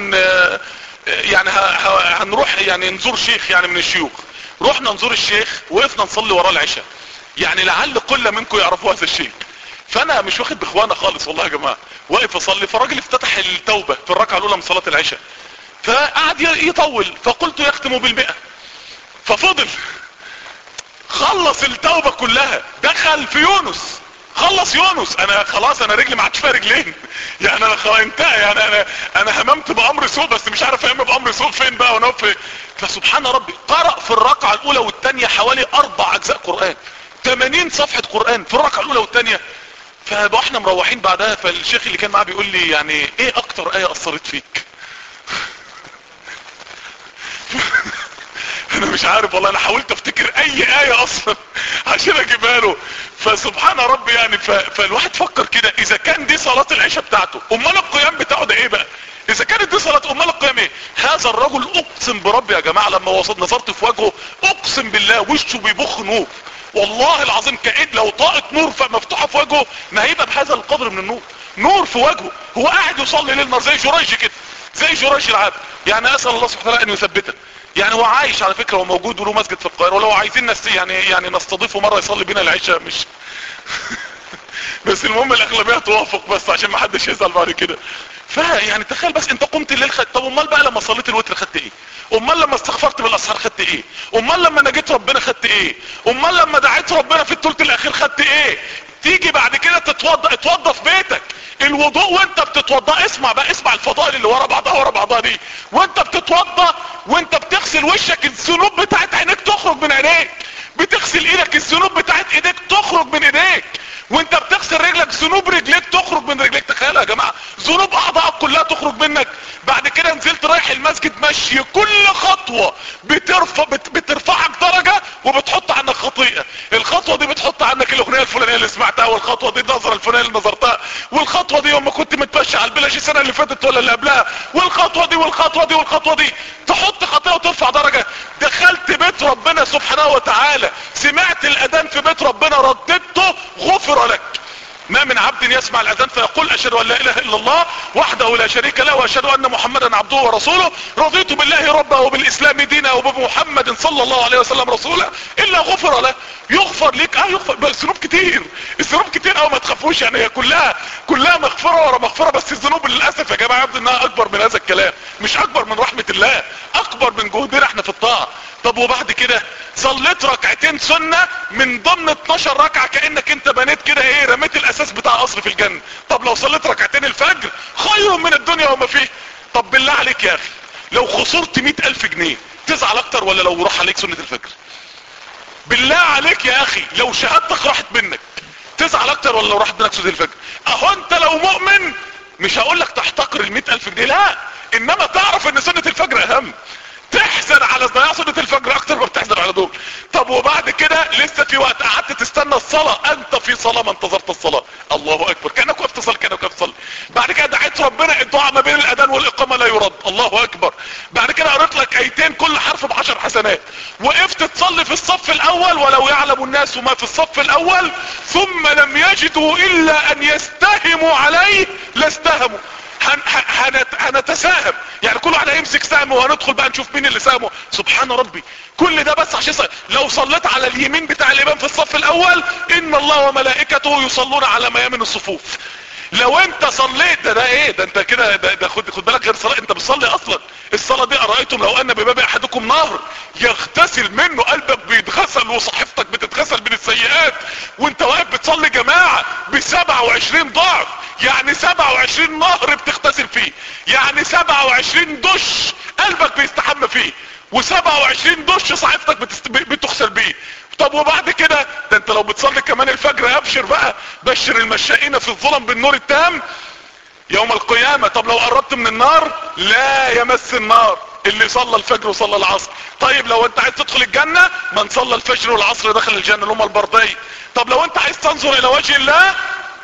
يعني هنروح يعني نزور شيخ يعني من الشيوخ. رحنا نزور الشيخ، وقفنا نصلي وراه العشاء، يعني لعل كل منكم يعرفوا هذا الشيء. فانا مش واخد باخوانا خالص والله يا جماعة، واقف اصلي، فالراجل افتتح التوبة في الركعة الاولى من صلاة العشاء، فقعد يطول، فقلت يختم بالمئة، ففضل خلص التوبة كلها، دخل في يونس، خلص يونس. انا خلاص انا رجلي ما عادش فيها رجلين، يعني انا خلاص انتهى، يعني انا انا هممت بامر سوء بس مش عارف اهم بامر سوء فين بقى وانا في. فسبحان ربي قرأ في الركعة الاولى والثانية حوالي اربع اجزاء قرآن، ثمانين صفحة قرآن في الركعة الاولى والثانية. فبقى احنا مروحين بعدها، فالشيخ اللي كان معاه بيقول لي يعني ايه اكتر ايه اثرت فيك؟ انا مش عارف والله، انا حاولت افتكر اي ايه اصلا عشان اجيبها له. فسبحان ربي يعني ف... فالواحد فكر كده، اذا كان دي صلاة العشاء بتاعته، امال القيام بتاعه ده ايه بقى؟ اذا كانت دي صلاة امال القيام ايه؟ هذا الرجل اقسم بربي يا جماعة لما وصلت نظرت في وجهه اقسم بالله وشه بيبخ نور، والله العظيم كأن لو طاقة نور مفتوحة في وجهه ما هيبقى بهذا القدر من النور، نور في وجهه. هو قاعد يصلي ليل نهار زي جريج كده، زي جريج العابد. يعني اسأل الله سبحانه وتعالى ان يثبته. يعني هو عايش على فكرة، هو موجود وله مسجد في القاهرة، ولو عايزين نس يعني يعني نستضيفه مرة يصلي بينا العشاء مش بس المهم الاغلبية توافق بس عشان ما حدش يزعل بعد كده. فيعني تخيل بس انت قمت الليل خدت، طب امال بقى لما صليت الوتر خدت ايه؟ امال لما استغفرت بالاسحار خدت ايه؟ امال لما نجيت ربنا خدت ايه؟ امال لما دعيت ربنا في الثلث الاخير خدت ايه؟ تيجي بعد كده تتوضا، اتوضا في بيتك. الوضوء وانت بتتوضا، اسمع بقى، اسمع الفضائل اللي ورا بعضها ورا بعضها دي. وانت بتتوضا وانت بتغسل وشك الذنوب بتاعت عينيك تخرج من عينيك، بتغسل ايدك الذنوب بتاعت ايديك تخرج من ايديك، وانت بتغسل رجلك ذنوب رجليك تخرج من رجليك. تخيلوا يا جماعة، ذنوب اعضائك كلها تخرج منك. بعد كده نزلت رايح المسجد مشي، كل خطوة بترفع بت بترفعك درجة وبتحط عنك خطيئة. الخطوة دي بتحط عنك الاغنية الفلانية اللي سمعتها، والخطوة دي النظرة الفلانية اللي نظرتها، والخطوة دي يوم ما كنت متمشي على البلاش السنة اللي فاتت ولا اللي قبلها، والخطوة دي والخطوة دي والخطوة دي تحط خطيئة وترفع درجة. دخلت بيت ربنا سبحانه وتعالى، سمعت الاذان في بيت ربنا رددته، غفر لك. ما من عبد يسمع الاذان فيقول اشهد ان لا اله الا الله وحده لا شريك له واشهد ان محمدا عبده ورسوله، رضيت بالله ربا وبالاسلام دينا وبمحمد صلى الله عليه وسلم رسولا، الا غفر له. يغفر لك، اه يغفر، بس الذنوب كتير، الذنوب كتير قوي، ما تخافوش يعني، هي كلها كلها مغفره ورا مغفره، بس الذنوب للاسف يا جماعه يبدو انها اكبر من هذا الكلام، مش اكبر من رحمه الله، اكبر من جهدنا احنا في الطاعه. طب وبعد كده صليت ركعتين سنة من ضمن اتناشر ركعة، كأنك انت بنيت كده ايه، رميت الاساس بتاع قصر في الجنة. طب لو صليت ركعتين الفجر خير من الدنيا وما فيه. طب بالله عليك يا اخي، لو خسرت مئة الف جنيه تزعل اكتر اكتر ولا لو راح عليك سنة الفجر؟ بالله عليك يا اخي لو شهادتك راحت منك تزعل اكتر ولا لو راحت منك سنة الفجر؟ اهو انت لو مؤمن مش هقول لك تحتقر المئة الف جنيه، لا، انما تعرف ان سنة الفجر اهم، تحزن على ضياع سنة الفجر اكتر ما بتحزن على دول. طب وبعد كده لسه في وقت قعدت تستنى الصلاة، انت في صلاة ما انتظرت الصلاة، الله اكبر، كأنك وقفت تصلي كأنك وقفت تصلي. بعد كده دعيت ربنا، الدعاء ما بين الاذان والاقامة لا يرد، الله اكبر. بعد كده قريت لك ايتين كل حرف بعشر حسنات، وقفت تصلي في الصف الاول، ولو يعلم الناس ما في الصف الاول ثم لم يجدوا الا ان يستهموا عليه لاستهموا. هن هن هنتساهم، يعني كل واحد هيمسك سهم وهندخل بقى نشوف مين اللي ساهمه. سبحان ربي، كل ده بس عشان صل... لو صليت على اليمين بتاع الامام في الصف الاول، ان الله وملائكته يصلون على ميامن الصفوف. لو انت صليت ده ده ايه ده، انت كده ده, ده خد خد بالك، غير صلاة، انت بتصلي اصلا. الصلاة دي ارايتم لو ان بباب احدكم نهر يغتسل منه، قلبك بيتغسل وصحيفتك بتتغسل من السيئات وانت واقف بتصلي جماعة بسبعة وعشرين ضعف، يعني سبعة وعشرين نهر بتغتسل فيه، يعني سبعة وعشرين دش قلبك بيستحمى فيه، وسبعة وعشرين دش صحيفتك بتست... بتغسل بيه. طب وبعد كده ده انت لو بتصلي كمان الفجر، ابشر بقى، بشر المشائين في الظلم بالنور التام يوم القيامة. طب لو قربت من النار، لا يمس النار اللي صلى الفجر وصلى العصر. طيب لو انت عايز تدخل الجنة، من صلى الفجر والعصر دخل الجنة، اللي هم البردين. طب لو انت عايز تنظر الى وجه الله،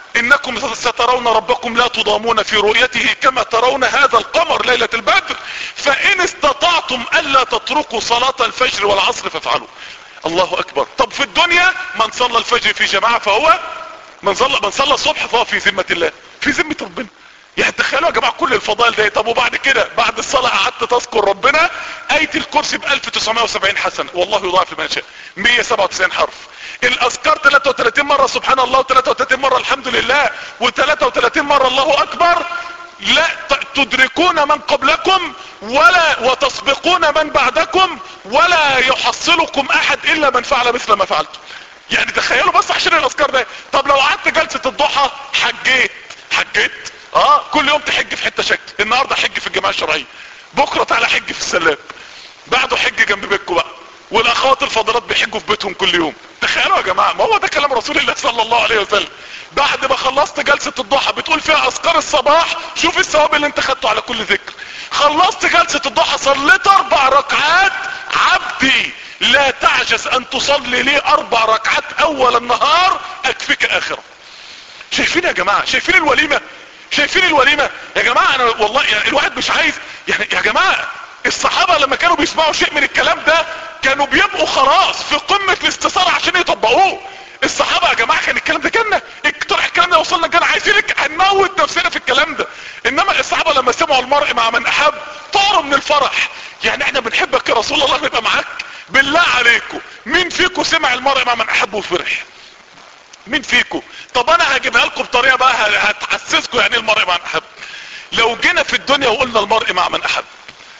انكم سترون ربكم لا تضامون في رؤيته كما ترون هذا القمر ليلة البدر، فان استطعتم الا تتركوا صلاة الفجر والعصر فافعلوا. الله اكبر. طب في الدنيا، من صلى الفجر في جماعة فهو من صلى من صلى الصبح فهو في ذمة الله، في ذمة ربنا. يعني تخيلوا يا جماعة كل الفضائل دي. طب وبعد كده بعد الصلاة قعدت تذكر ربنا، آية الكرسي ب ألف وتسعمائة وسبعين حسنة، والله يضاعف لمن يشاء، مئة وسبعة وتسعين حرف. الاذكار ثلاثة وثلاثين مرة سبحان الله، و33 مرة الحمد لله، و33 مرة الله اكبر. لا تدركون من قبلكم ولا وتسبقون من بعدكم ولا يحصلكم احد الا من فعل مثل ما فعلتم. يعني تخيلوا بس عشان الاذكار ده. طب لو قعدت جلسة الضحى، حجيت حجيت اه كل يوم تحج في حتة شكل، النهاردة حج في الجماعة الشرعية، بكرة تعالى حج في السلام، بعده حج جنب بيتكم بقى، والاخوات الفاضلات بيحجوا في بيتهم كل يوم. تخيلوا يا جماعة، ما هو ده كلام رسول الله صلى الله عليه وسلم. بعد ما خلصت جلسة الضحى بتقول فيها اذكار الصباح، شوف الثواب اللي انت خدته على كل ذكر. خلصت جلسة الضحى صليت اربع ركعات، عبدي لا تعجز ان تصلي لي اربع ركعات اول النهار اكفيك اخرة. شايفين يا جماعة؟ شايفين الوليمة؟ شايفين الوليمة يا جماعة؟ انا والله يعني الواحد مش عايز يعني يا جماعة، الصحابة لما كانوا بيسمعوا شيء من الكلام ده كانوا بيبقوا خلاص في قمة الاستثارة عشان يطبقوه. الصحابة يا جماعة كان الكلام ده جنة، اقترح الكلام ده وصلنا الجنة، عايزين لك هنموت نفسنا في الكلام ده. انما الصحابة لما سمعوا المرء مع من احب طاروا من الفرح. يعني احنا بنحبك يا رسول الله، نبقى معاك. بالله عليكم مين فيكم سمع المرء مع من احب وفرح؟ مين فيكم؟ طب انا هجيبها لكم بطريقة بقى هتحسسكم يعني المرء مع من احب. لو جينا في الدنيا وقلنا المرء مع من احب،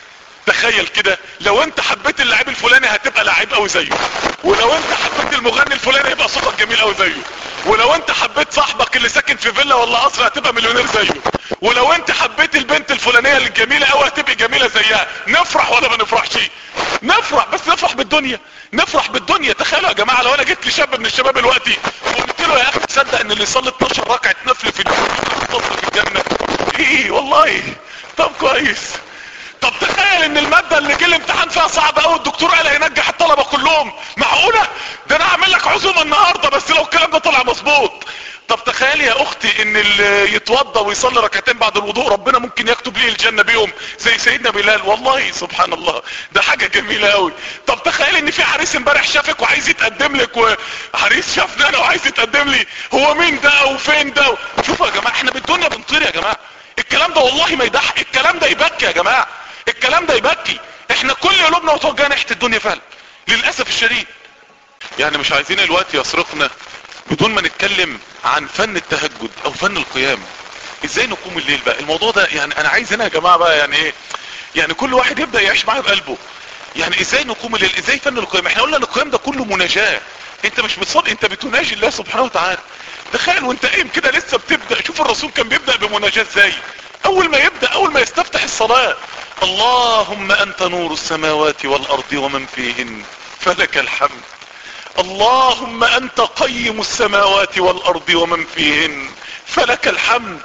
تخيل كده، لو انت حبيت اللاعب الفلاني هتبقى لاعب قوي زيه، ولو انت حبيت المغني الفلاني يبقى صوتك جميل قوي زيه، ولو انت حبيت صاحبك اللي ساكن في فيلا ولا قصر هتبقى مليونير زيه، ولو انت حبيت البنت الفلانيه اللي جميله قوي هتبقى جميله زيها. نفرح ولا ما نفرحش؟ نفرح، بس نفرح بالدنيا، نفرح بالدنيا. تخيلوا يا جماعه لو انا جيت لشاب من الشباب دلوقتي وقلت له يا اخي تصدق ان اللي يصلي اتناشر ركعه نفل في اليوم يدخل في الجنه؟ ايه والله، طب كويس. طب تخيل ان المادة اللي جه الامتحان فيها صعبة قوي، الدكتور قال هينجح الطلبة كلهم، معقولة؟ ده انا هعمل لك عزومة النهاردة بس لو الكلام ده طلع مظبوط. طب تخيل يا اختي ان اللي يتوضى ويصلي ركعتين بعد الوضوء ربنا ممكن يكتب ليه الجنة بيهم زي سيدنا بلال. والله سبحان الله، ده حاجة جميلة قوي. طب تخيل ان في عريس امبارح شافك وعايز يتقدم لك، وعريس شافني انا وعايز يتقدم لي، هو مين ده وفين ده؟ شوفوا يا جماعة احنا بالدنيا بنطير يا جماعة. الكلام ده والله ما يضحك، الكلام ده يبكي يا جماعة، الكلام ده يبكي. احنا كل قلوبنا وتوجهنا ناحية الدنيا فعلا للأسف الشديد. يعني مش عايزين الوقت يسرقنا بدون ما نتكلم عن فن التهجد او فن القيام. ازاي نقوم الليل بقى؟ الموضوع ده يعني انا عايز هنا يا جماعة بقى يعني ايه، يعني كل واحد يبدأ يعيش معايا بقلبه. يعني ازاي نقوم الليل؟ ازاي فن القيام؟ احنا قلنا ان القيام ده كله مناجاة، انت مش بتصلي، انت بتناجي الله سبحانه وتعالى. تخيل وانت قايم كده لسه بتبدأ، شوف الرسول كان بيبدأ بمناجاة ازاي. اول ما يبدأ، اول ما يستفتح الصلاة اللهم انت نور السماوات والارض ومن فيهن فلك الحمد. اللهم انت قيم السماوات والارض ومن فيهن فلك الحمد.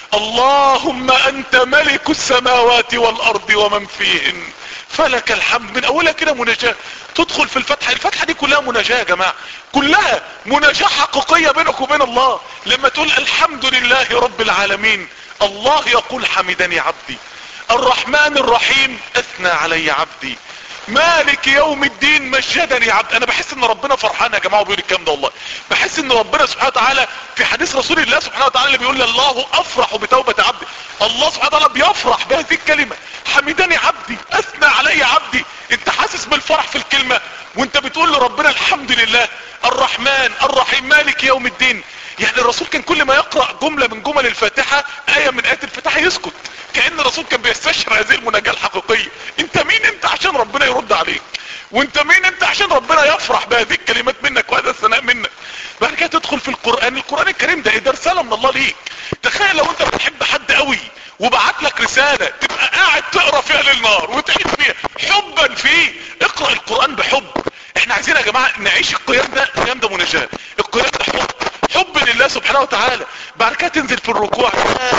اللهم انت ملك السماوات والارض ومن فيهن فلك الحمد. من اولها كده مناجاة تدخل في الفتحة. الفتحة دي كلها مناجاة يا جماعة، كلها مناجاة حقيقية بينك وبين الله. لما تقول الحمد لله رب العالمين، الله يقول حمدني عبدي. الرحمن الرحيم اثنى علي عبدي. مالك يوم الدين مجدني عبد. انا بحس ان ربنا فرحان يا جماعة وبيقول الكلام ده والله. بحس ان ربنا سبحانه وتعالى في حديث رسول الله سبحانه وتعالى اللي بيقول الله افرح بتوبة عبدي. الله سبحانه وتعالى بيفرح بهذه الكلمة، حمدني عبدي اثنى علي عبدي. انت حاسس بالفرح في الكلمة وانت بتقول لربنا الحمد لله الرحمن الرحيم مالك يوم الدين. يعني الرسول كان كل ما يقرأ جملة من جمل الفاتحة، آية من آيات الفاتحة، يسكت، كأن الرسول كان بيستشعر هذه المناجاة الحقيقية. انت مين انت عشان ربنا يرد عليك؟ وانت مين انت عشان ربنا يفرح بهذه الكلمات منك وهذا الثناء منك؟ بعد كده تدخل في القرآن. القرآن الكريم ده ايه؟ ده رسالة من الله ليك. تخيل لو انت بتحب حد قوي وبعت لك رسالة تبقى قاعد تقرأ فيها للنار وتعيش فيها حبا فيه. اقرأ القرآن بحب. احنا عايزين يا جماعة نعيش القيام ده. القيام ده مناجاة، القيام ده حب، حب لله سبحانه وتعالى. بعد كده تنزل في الركوع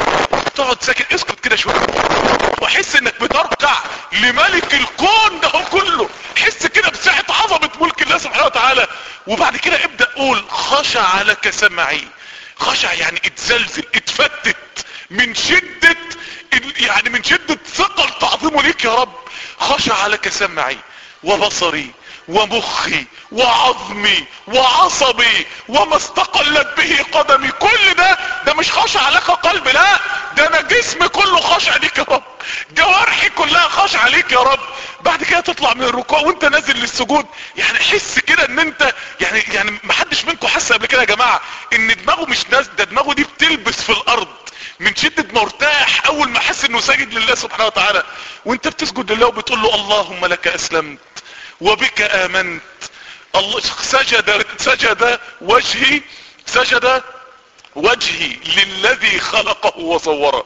تقعد ساكت، اسكت كده شوية واحس انك بتركع لملك الكون ده كله. حس كده بسعة عظمة ملك الله سبحانه وتعالى. وبعد كده ابدأ قول خشع لك سمعي. خشع يعني اتزلزل، اتفتت من شدة، يعني من شدة ثقل تعظيمه ليك يا رب. خشع لك سمعي وبصري ومخي وعظمي وعصبي وما استقلت به قدمي. كل ده ده مش خشع لك قلب، لا ده انا جسمي كله خشع ليك يا رب، جوارحي كلها خشع ليك يا رب. بعد كده تطلع من الركوع وانت نازل للسجود، يعني حس كده ان انت يعني يعني محدش منكم حس قبل كده يا جماعة ان دماغه مش نازل، ده دماغه دي بتلبس في الارض من شدة ما ارتاح اول ما حس انه ساجد لله سبحانه وتعالى. وانت بتسجد لله وبتقول له اللهم لك اسلمت وبك امنت. الله سجد سجد وجهي سجد وجهي للذي خلقه وصوره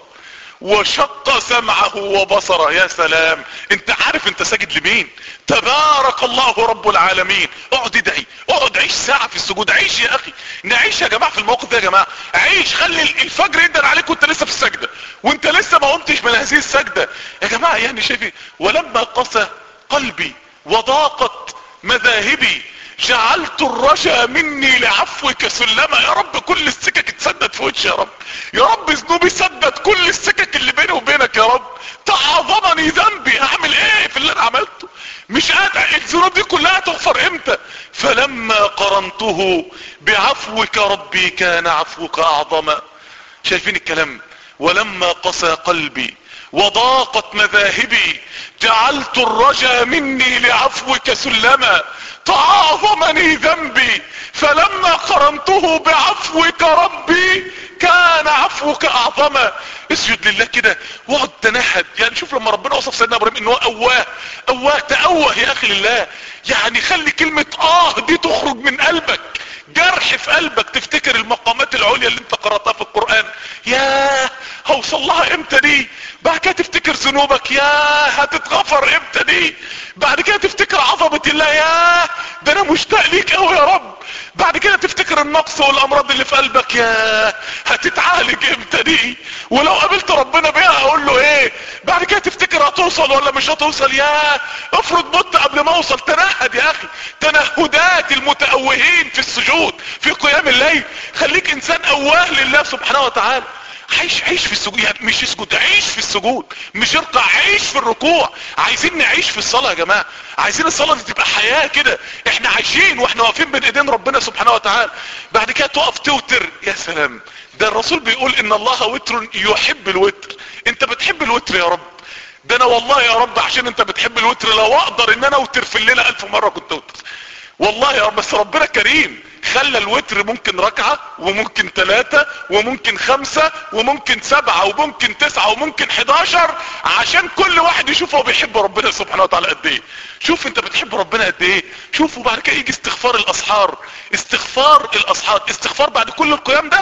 وشق سمعه وبصره. يا سلام، انت عارف انت ساجد لمين؟ تبارك الله رب العالمين. اقعد ادعي، اقعد عيش ساعة في السجود، عيش يا اخي. نعيش يا جماعة في الموقف ده يا جماعة، عيش. خلي الفجر يدن عليك وانت لسه في السجدة، وانت لسه ما قمتش من هذه السجدة يا جماعة. يعني شايفين ولما قسى قلبي وضاقت مذاهبي جعلت الرجا مني لعفوك سلما. يا رب كل السكك تسدد في وجهي يا رب، يا رب ذنوبي سدد كل السكك اللي بيني وبينك يا رب. تعظمني ذنبي، هعمل ايه في اللي انا عملته؟ مش قادر. الذنوب دي كلها تغفر امتى؟ فلما قرنته بعفوك ربي كان عفوك اعظما. شايفين الكلام؟ ولما قسى قلبي وضاقت مذاهبي جعلت الرجا مني لعفوك سلما. تعاظمني ذنبي فلما قرنته بعفوك ربي كان عفوك اعظما. اسجد لله كده واقعد تنحد. يعني شوف لما ربنا وصف سيدنا ابراهيم انه اواه، اواه تأوه يا اخي لله. يعني خلي كلمة اه دي تخرج من قلبك، جرح في قلبك، تفتكر المقامات العليا اللي انت قرأتها في القرآن. ياه هوصل لها امتى دي؟ بعد كده تفتكر ذنوبك، ياه هتتغفر امتى دي؟ بعد كده تفتكر عظمة الله، ياه ده انا مشتاق ليك قوي يا رب. بعد كده تفتكر النقص والامراض اللي في قلبك، ياه هتتعالج امتى دي؟ ولو قابلت ربنا بيها اقول له ايه؟ بعد كده تفتكر هتوصل ولا مش هتوصل. ياه افرض مت قبل ما اوصل. تنهد يا اخي، تنهدات المتأوهين في السجود في قيام الليل. خليك انسان اواه لله سبحانه وتعالى. عيش عيش في السجود، يعني مش اسجد، عيش في السجود، مش اركع، عيش في الركوع. عايزين نعيش في الصلاة يا جماعة، عايزين الصلاة دي تبقى حياة كده، احنا عايشين واحنا واقفين بين ايدين ربنا سبحانه وتعالى. بعد كده تقف توتر. يا سلام، ده الرسول بيقول ان الله وتر يحب الوتر. انت بتحب الوتر يا رب؟ ده انا والله يا رب عشان انت بتحب الوتر لو اقدر ان انا اوتر في الليلة الف مرة كنت اوتر والله يا رب. بس ربنا كريم، خلى الوتر ممكن ركعة وممكن ثلاثة وممكن خمسة وممكن سبعة وممكن تسعة وممكن حداشر، عشان كل واحد يشوف هو بيحب ربنا سبحانه وتعالى قد ايه. شوف انت بتحب ربنا قد ايه. شوفوا بعد كده يجي استغفار الاسحار. استغفار الاسحار، استغفار بعد كل القيام ده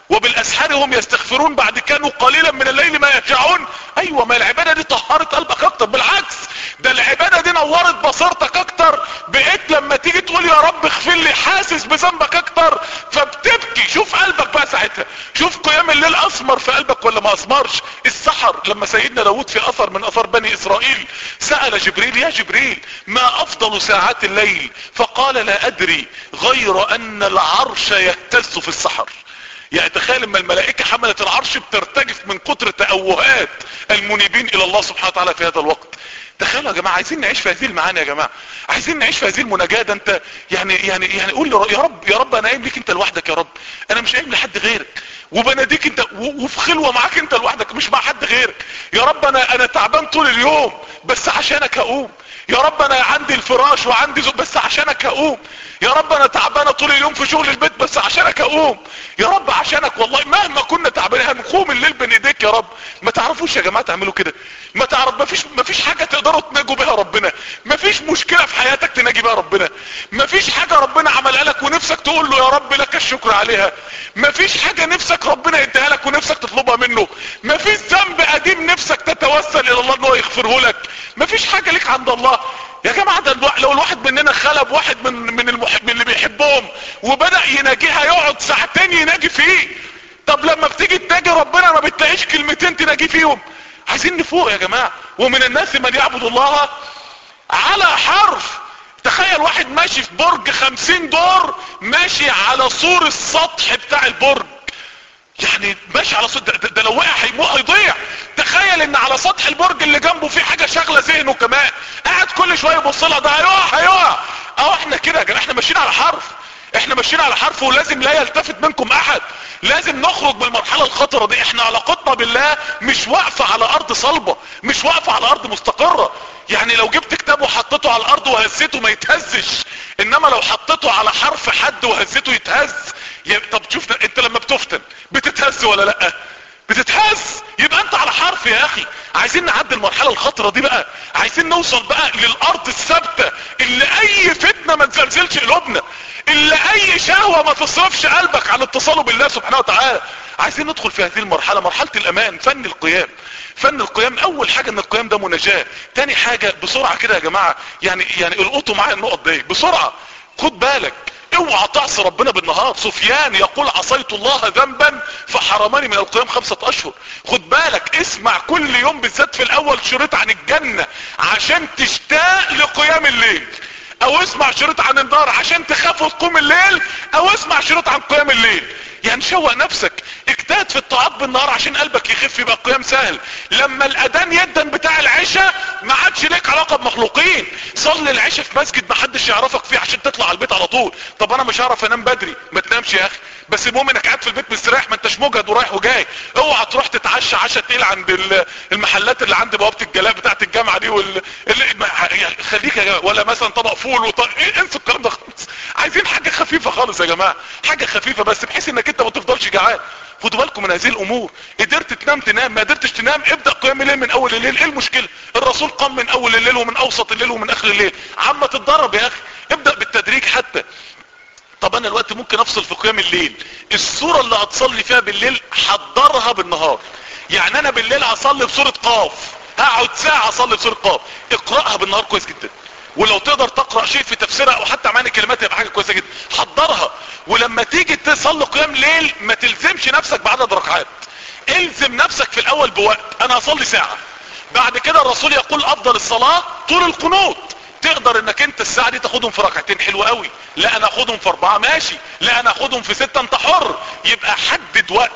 وبالاسحار هم يستغفرون بعد كانوا قليلا من الليل ما يهجعون. ايوه، ما العبادة دي طهرت قلبك اكتر، بالعكس ده العبادة دي نورت بصيرتك اكتر، بقيت لما تيجي تقول يا رب اغفر لي حاسس بذنبك اكتر فبتبكي. شوف قلبك بقى ساعتها، شوف قيام الليل اثمر في قلبك ولا ما اثمرش. السحر لما سيدنا داود في اثر من اثار بني اسرائيل سأل جبريل يا جبريل ما افضل ساعات الليل؟ فقال لا ادري غير ان العرش يهتز في السحر. يعني تخيل لما الملائكة حملت العرش بترتجف من كتر تأوهات المنيبين الى الله سبحانه وتعالى في هذا الوقت. تخيلوا يا جماعة، عايزين نعيش في هذه المعاني يا جماعة، عايزين نعيش في هذه المناجاة. ده انت يعني يعني يعني قول له يا رب، يا رب انا قايم ليك انت لوحدك، يا رب انا مش قايم لحد غيرك، وبناديك انت وفي خلوة معاك انت لوحدك مش مع حد غيرك. يا رب انا انا تعبان طول اليوم بس عشانك هقوم. يا رب انا عندي الفراش وعندي زوج بس عشانك هقوم. يا رب انا تعبانه طول اليوم في شغل البيت بس عشانك هقوم. يا رب عشانك والله مهما كنا تعبانين هنقوم الليل بين ايديك يا رب. ما تعرفوش يا جماعه تعملوا كده؟ ما تعرف ما فيش ما فيش حاجه تقدروا تناجوا بها ربنا، ما فيش مشكله في حياتك تناجي بها ربنا، ما فيش حاجه ربنا عملها لك ونفسك تقول له يا رب لك الشكر عليها، ما فيش حاجه نفسك ربنا يديها لك ونفسك تطلبها منه، ما فيش ذنب قديم نفسك تتوسل الى الله انه يغفره لك، ما فيش حاجه لك عند الله يا جماعة. ده لو الواحد مننا خلب واحد من من المحب من اللي بيحبهم وبدأ يناجيها يقعد ساعتين يناجي فيه. طب لما بتيجي تناجي ربنا ما بتلاقيش كلمتين تناجي فيهم. عايزين نفوق يا جماعة. ومن الناس من يعبد الله على حرف. تخيل واحد ماشي في برج خمسين دور ماشي على سور السطح بتاع البرج، يعني ماشي على سطح ده, ده لو وقع هيضيع. تخيل ان على سطح البرج اللي جنبه في حاجة شغلة ذهنه كمان، قاعد كل شوية يبص لها ده هيقع هيقع. اه احنا كده يا جماعة، احنا ماشيين على حرف، احنا ماشيين على حرف، ولازم لا يلتفت منكم احد. لازم نخرج من المرحلة الخطرة دي. احنا علاقتنا بالله مش واقفة على ارض صلبة، مش واقفة على ارض مستقرة. يعني لو جبت كتاب وحطيته على الارض وهزيته ما يتهزش، انما لو حطيته على حرف حد وهزيته يتهز. طب شوف انت لما بتفتن بتتهز ولا لا؟ بتتهز. يبقى انت على حرف يا اخي. عايزين نعدي المرحلة الخطرة دي بقى، عايزين نوصل بقى للارض الثابتة اللي اي فتنة ما تزلزلش قلوبنا، اللي اي شهوة ما تصرفش قلبك عن اتصاله بالله سبحانه وتعالى. عايزين ندخل في هذه المرحلة، مرحلة الامان، فن القيام. فن القيام اول حاجة ان القيام ده مناجاة. تاني حاجة بسرعة كده يا جماعة، يعني يعني القطوا معايا النقط دي بسرعة. خد بالك اوعى تعصي ربنا بالنهار. سفيان يقول عصيت الله ذنبا فحرمني من القيام خمسة اشهر. خد بالك اسمع كل يوم بالذات في الاول شريط عن الجنة عشان تشتاق لقيام الليل، او اسمع شريط عن النار عشان تخاف وتقوم الليل، او اسمع شريط عن قيام الليل. يعني شوق نفسك، اجتهد في الطاعات بالنهار عشان قلبك يخف يبقى القيام سهل. لما الاذان يدن بتاع العشاء ما عادش ليك علاقه بمخلوقين. صلي العشاء في مسجد ما حدش يعرفك فيه عشان تطلع على البيت على طول. طب انا مش هعرف انام بدري، ما تنامش يا اخي، بس المهم انك قاعد في البيت مستريح، ما انتش مجهد ورايح وجاي. اوعى تروح تتعشى عشاء تقيل عند المحلات اللي عند بوابه الجلاء بتاعت الجامعه دي وال... اللي... خليك يا جماعه، ولا مثلا طبق فول وط... إيه انسوا الكلام ده خالص. عايزين حاجه خفيفه خالص يا جماعه، حاجه خفيفه بس بحيث انك انت ما تفضلش جعان. خدوا بالكم من هذه الامور. قدرت تنام تنام، ما قدرتش تنام ابدأ قيام الليل من اول الليل. ايه المشكلة؟ الرسول قام من اول الليل ومن اوسط الليل ومن اخر الليل. عم تتدرب يا اخي، ابدأ بالتدريج حتى. طب انا الوقت ممكن افصل في قيام الليل. السورة اللي هتصلي فيها بالليل حضرها بالنهار. يعني انا بالليل هصلي بسورة قاف، هقعد ساعة اصلي بسورة قاف، اقرأها بالنهار كويس جدا. ولو تقدر تقرأ شيء في تفسيرها او حتى معاني كلمات يبقى حاجة كويسة جدا. حضرها، ولما تيجي تصلي قيام ليل ما تلزمش نفسك بعدد ركعات، الزم نفسك في الاول بوقت. انا هصلي ساعة، بعد كده الرسول يقول افضل الصلاة طول القنوت. تقدر انك انت الساعة دي تاخدهم في ركعتين حلوة قوي، لا انا اخدهم في اربعة ماشي، لا انا اخدهم في ستة انت حر. يبقى حدد وقت.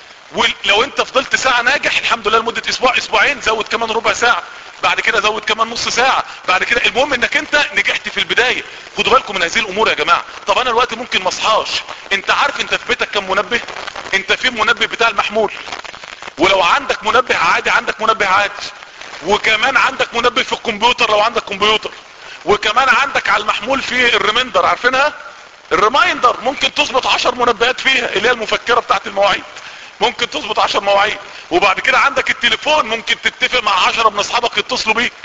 ولو انت فضلت ساعة ناجح الحمد لله لمدة اسبوع اسبوعين، زود كمان ربع ساعة، بعد كده زود كمان نص ساعة، بعد كده المهم انك انت نجحت في البداية. خدوا بالكم من هذه الامور يا جماعة. طب انا الوقت ممكن ما اصحاش. انت عارف انت في بيتك كم منبه؟ انت في منبه بتاع المحمول، ولو عندك منبه عادي عندك منبه عادي، وكمان عندك منبه في الكمبيوتر لو عندك كمبيوتر، وكمان عندك على المحمول في الريميندر، عارفينها؟ الريمايندر ممكن تظبط عشر منبهات فيها اللي هي المفكرة بتاعت المواعيد، ممكن تظبط عشر مواعيد. وبعد كده عندك التليفون ممكن تتفق مع عشرة من اصحابك يتصلوا بيك.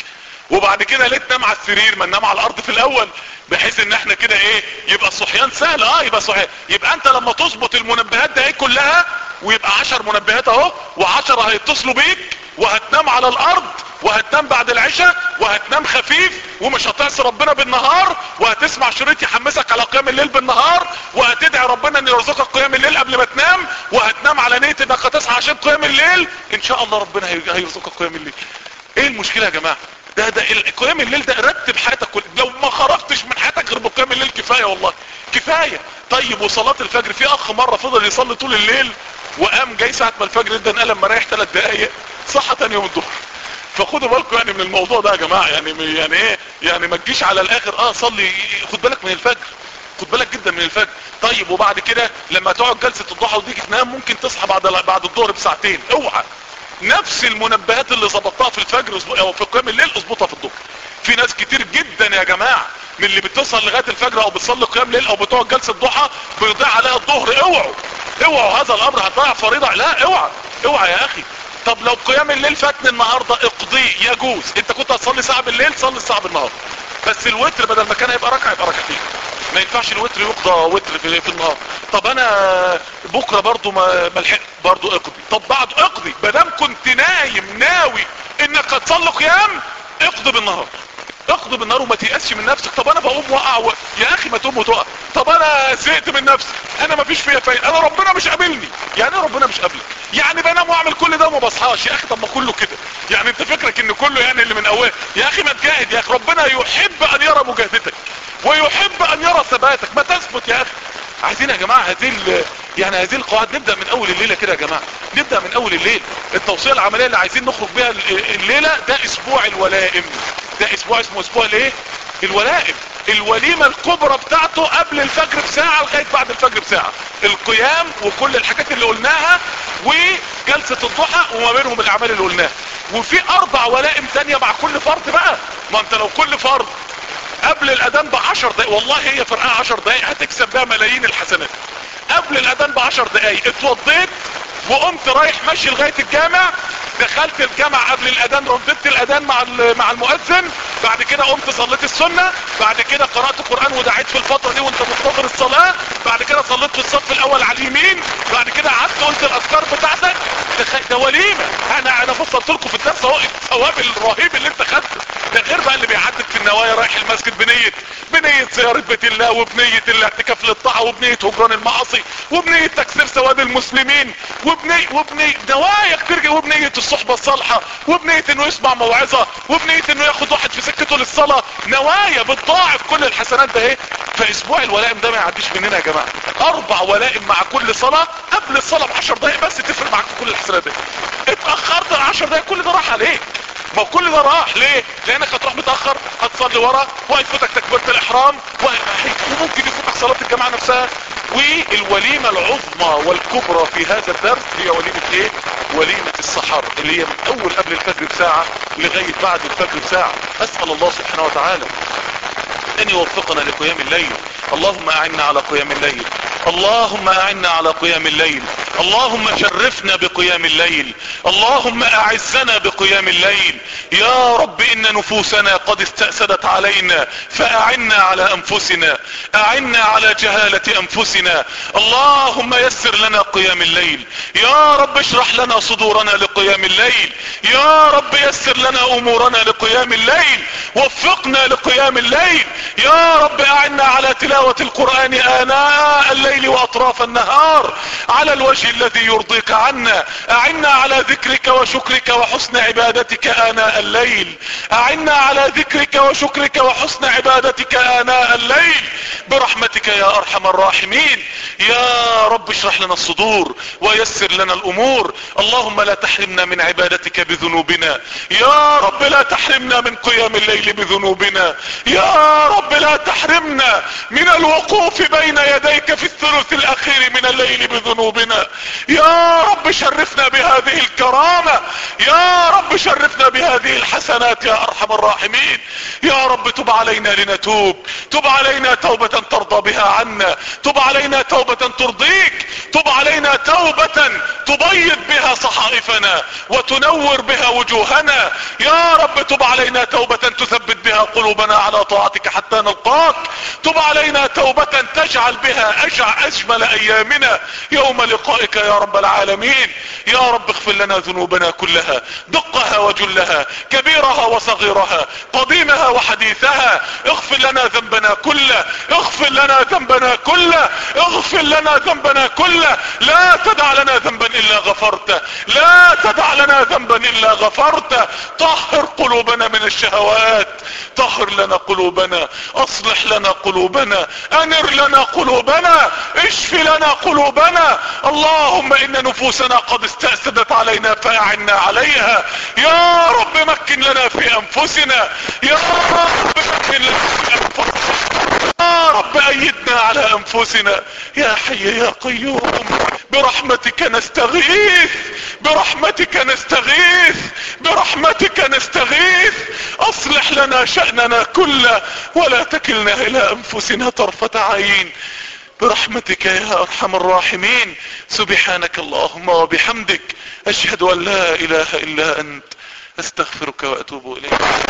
وبعد كده ليه تنام على السرير؟ ما ننام على الارض في الاول، بحيث ان احنا كده ايه يبقى الصحيان سهل. اه يبقى صحيان. يبقى انت لما تظبط المنبهات ده ايه كلها، ويبقى عشر منبهات اهو، وعشرة هيتصلوا بيك، وهتنام على الارض، وهتنام بعد العشاء، وهتنام خفيف، ومش هتعصي ربنا بالنهار، وهتسمع شريط يحمسك على قيام الليل بالنهار، وهتدعي ربنا ان يرزقك قيام الليل قبل ما تنام، وهتنام على نية انك هتصحى عشان قيام الليل. ان شاء الله ربنا هيرزقك قيام الليل. ايه المشكلة يا جماعة؟ ده ده قيام الليل ده رتب حياتك كل. لو ما خرجتش من حياتك غير بقيام الليل كفاية والله كفاية. طيب وصلاة الفجر، في اخ مرة فضل يصلي طول الليل، وقام جاي ساعة ما الفجر ادن قال لما ريح ثلاث دقايق صحى تاني يوم الظهر. فخدوا بالكم يعني من الموضوع ده يا جماعة، يعني يعني ايه يعني ما تجيش على الاخر اه صلي، خد بالك من الفجر، خد بالك جدا من الفجر. طيب وبعد كده لما تقعد جلسة الضحى وتيجي تنام ممكن تصحى بعد بعد الظهر بساعتين. اوعى نفس المنبهات اللي ظبطتها في الفجر او في قيام الليل اظبطها في الظهر. في ناس كتير جدا يا جماعة من اللي بتصل لغاية الفجر او بتصلي قيام ليل او بتقعد جلسة ضحى بيضيع عليها الظهر. اوعوا اوعوا هذا الامر، هتضيع فريضة. لا اوعى اوعى يا اخي. طب لو قيام الليل فاتني النهاردة اقضيه، يجوز. انت كنت هتصلي ساعة بالليل صلي الساعة بالنهار، بس الوتر بدل ما كان هيبقى ركعة يبقى ركعتين. ما ينفعش الوتر يقضى وتر في, في النهار. طب انا بكرة برضو ما ملحق برضو اقضي. طب بعد اقضي، بدام كنت نايم ناوي انك هتصلي قيام اقضي بالنهار، اقضي بالنهار وما تيأسش من نفسك. طب انا بقوم وقع و... يا اخي ما تقوم وتقع. طب انا زهقت من نفسي، انا ما فيش فيا فايده، انا ربنا مش قابلني. يعني ربنا مش قابلك؟ يعني بنام واعمل كل ده وما بصحاش. يا اخي طب ما كله كده، يعني انت فكرك ان كله يعني اللي من اول؟ يا اخي ما تجاهد يا اخي، ربنا يحب ان يرى مجاهدتك ويحب ان يرى ثباتك. ما تثبت يا اخي. عايزين يا جماعة هذه يعني هذه القواعد نبدأ من اول الليلة كده يا جماعة، نبدأ من اول الليل. التوصية العملية اللي عايزين نخرج بها الليلة ده اسبوع الولائم. ده اسبوع اسمه اسبوع الايه؟ الولائم. الوليمة الكبرى بتاعته قبل الفجر بساعة لغاية بعد الفجر بساعة. القيام وكل الحاجات اللي قلناها وجلسة الضحى وما بينهم الاعمال اللي قلناها. وفي اربع ولائم تانية مع كل فرد بقى. ما انت لو كل فرد قبل الاذان بعشر دقايق، والله هي فرقها عشر دقايق هتكسب بها ملايين الحسنات. قبل الاذان بعشر دقايق اتوضيت وقمت رايح ماشي لغاية الجامع، دخلت الجامع قبل الاذان، رددت الاذان مع مع المؤذن، بعد كده قمت صليت السنة، بعد كده قرأت قرآن ودعيت في الفترة دي وانت منتظر الصلاة، بعد كده صليت في الصف الاول على اليمين، بعد كده قعدت قلت الاذكار بتاعتك. ده وليمة. انا انا فصلت لكم في الدرس اهو الثواب الرهيب اللي انت خدته. ده غير بقى اللي بيعدد في النوايا، رايح المسجد بنية بنية زيارة بيت الله، وبنية الاعتكاف للطاعة، وبنية هجران المعاصي، وبنية تكسير سواد المسلمين، وبنية وبنية نوايا كتير، وبنية الصحبة الصالحة، وبنية انه يسمع موعظة، وبنية انه ياخد واحد في سكته للصلاة. نوايا بتضاعف كل الحسنات ده ايه. فاسبوع الولائم ده ما يعديش مننا يا جماعة. اربع ولائم مع كل صلاة قبل الصلاة بعشر دقايق بس تفرق معاك كل الحسنات دي. اتأخرت العشر دقايق كل ده راح عليك. ما كل ده راح ليه؟ لانك هتروح متأخر، هتصلي ورا، وهيفوتك تكبيرة الاحرام، وممكن يفوتك صلاة الجماعة نفسها. والوليمة العظمى والكبرى في هذا الدرس هي وليمة ايه؟ وليمة السحر، اللي هي من اول قبل الفجر بساعة لغاية بعد الفجر بساعة. اسأل الله سبحانه وتعالى ان يوفقنا لقيام الليل. اللهم اعنا على قيام الليل، اللهم اعنا على قيام الليل، اللهم شرفنا بقيام الليل، اللهم اعزنا بقيام الليل. يا رب ان نفوسنا قد استأسدت علينا فاعنا على انفسنا، اعنا على جهالة انفسنا. اللهم يسر لنا قيام الليل. يا رب اشرح لنا صدورنا لقيام الليل. يا رب يسر لنا امورنا لقيام الليل، وفقنا لقيام الليل. يا رب اعنا على تلاوة القرآن آناء الليل واطراف النهار على الوجه الذي يرضيك عنا. اعنا على ذكرك وشكرك وحسن عبادتك آناء الليل. اعنا على ذكرك وشكرك وحسن عبادتك آناء الليل برحمتك يا ارحم الراحمين. يا رب اشرح لنا الصدور ويسر لنا الامور. اللهم لا تحرمنا من عبادتك بذنوبنا. يا رب لا تحرمنا من قيام الليل بذنوبنا. يا رب لا تحرمنا من الوقوف بين يديك في الثلث الاخير من الليل بذنوبنا. يا رب شرفنا بهذه الكرامة، يا رب شرفنا بهذه الحسنات يا ارحم الراحمين. يا رب تب علينا لنتوب، تب علينا توبة ترضى بها عنا، تب علينا توبة ترضيك، تب علينا توبة تبيض بها صحائفنا وتنور بها وجوهنا. يا رب تب علينا توبة تثبت بها قلوبنا على طاعتك حتى نلقاك، تب علينا توبة تجعل بها أجع أجمل أيامنا يوم لقائك يا رب العالمين. يا رب اغفر لنا ذنوبنا كلها، دقها وجلها، كبيرها وصغيرها، قديمها وحديثها. اغفر لنا ذنبنا كله، اغفر لنا ذنبنا كله، اغفر لنا ذنبنا كله. لا تدع لنا ذنبا الا غفرته، لا تدع لنا ذنبا الا غفرته. طهر قلوبنا من الشهوات، طهر لنا قلوبنا، اصلح لنا قلوبنا، انر لنا قلوبنا، اشف لنا قلوبنا. اللهم ان نفوسنا قد استأسدت علينا فاعنا عليها. يا رب مكن لنا في انفسنا، يا رب مكن لنا في انفسنا، يا رب ايدنا على انفسنا. يا حي يا قيوم برحمتك نستغيث، برحمتك نستغيث، برحمتك نستغيث. اصلح لنا شأننا كله ولا تكلنا الى انفسنا طرفة عين برحمتك يا ارحم الراحمين. سبحانك اللهم وبحمدك، اشهد ان لا اله الا انت، استغفرك واتوب اليك.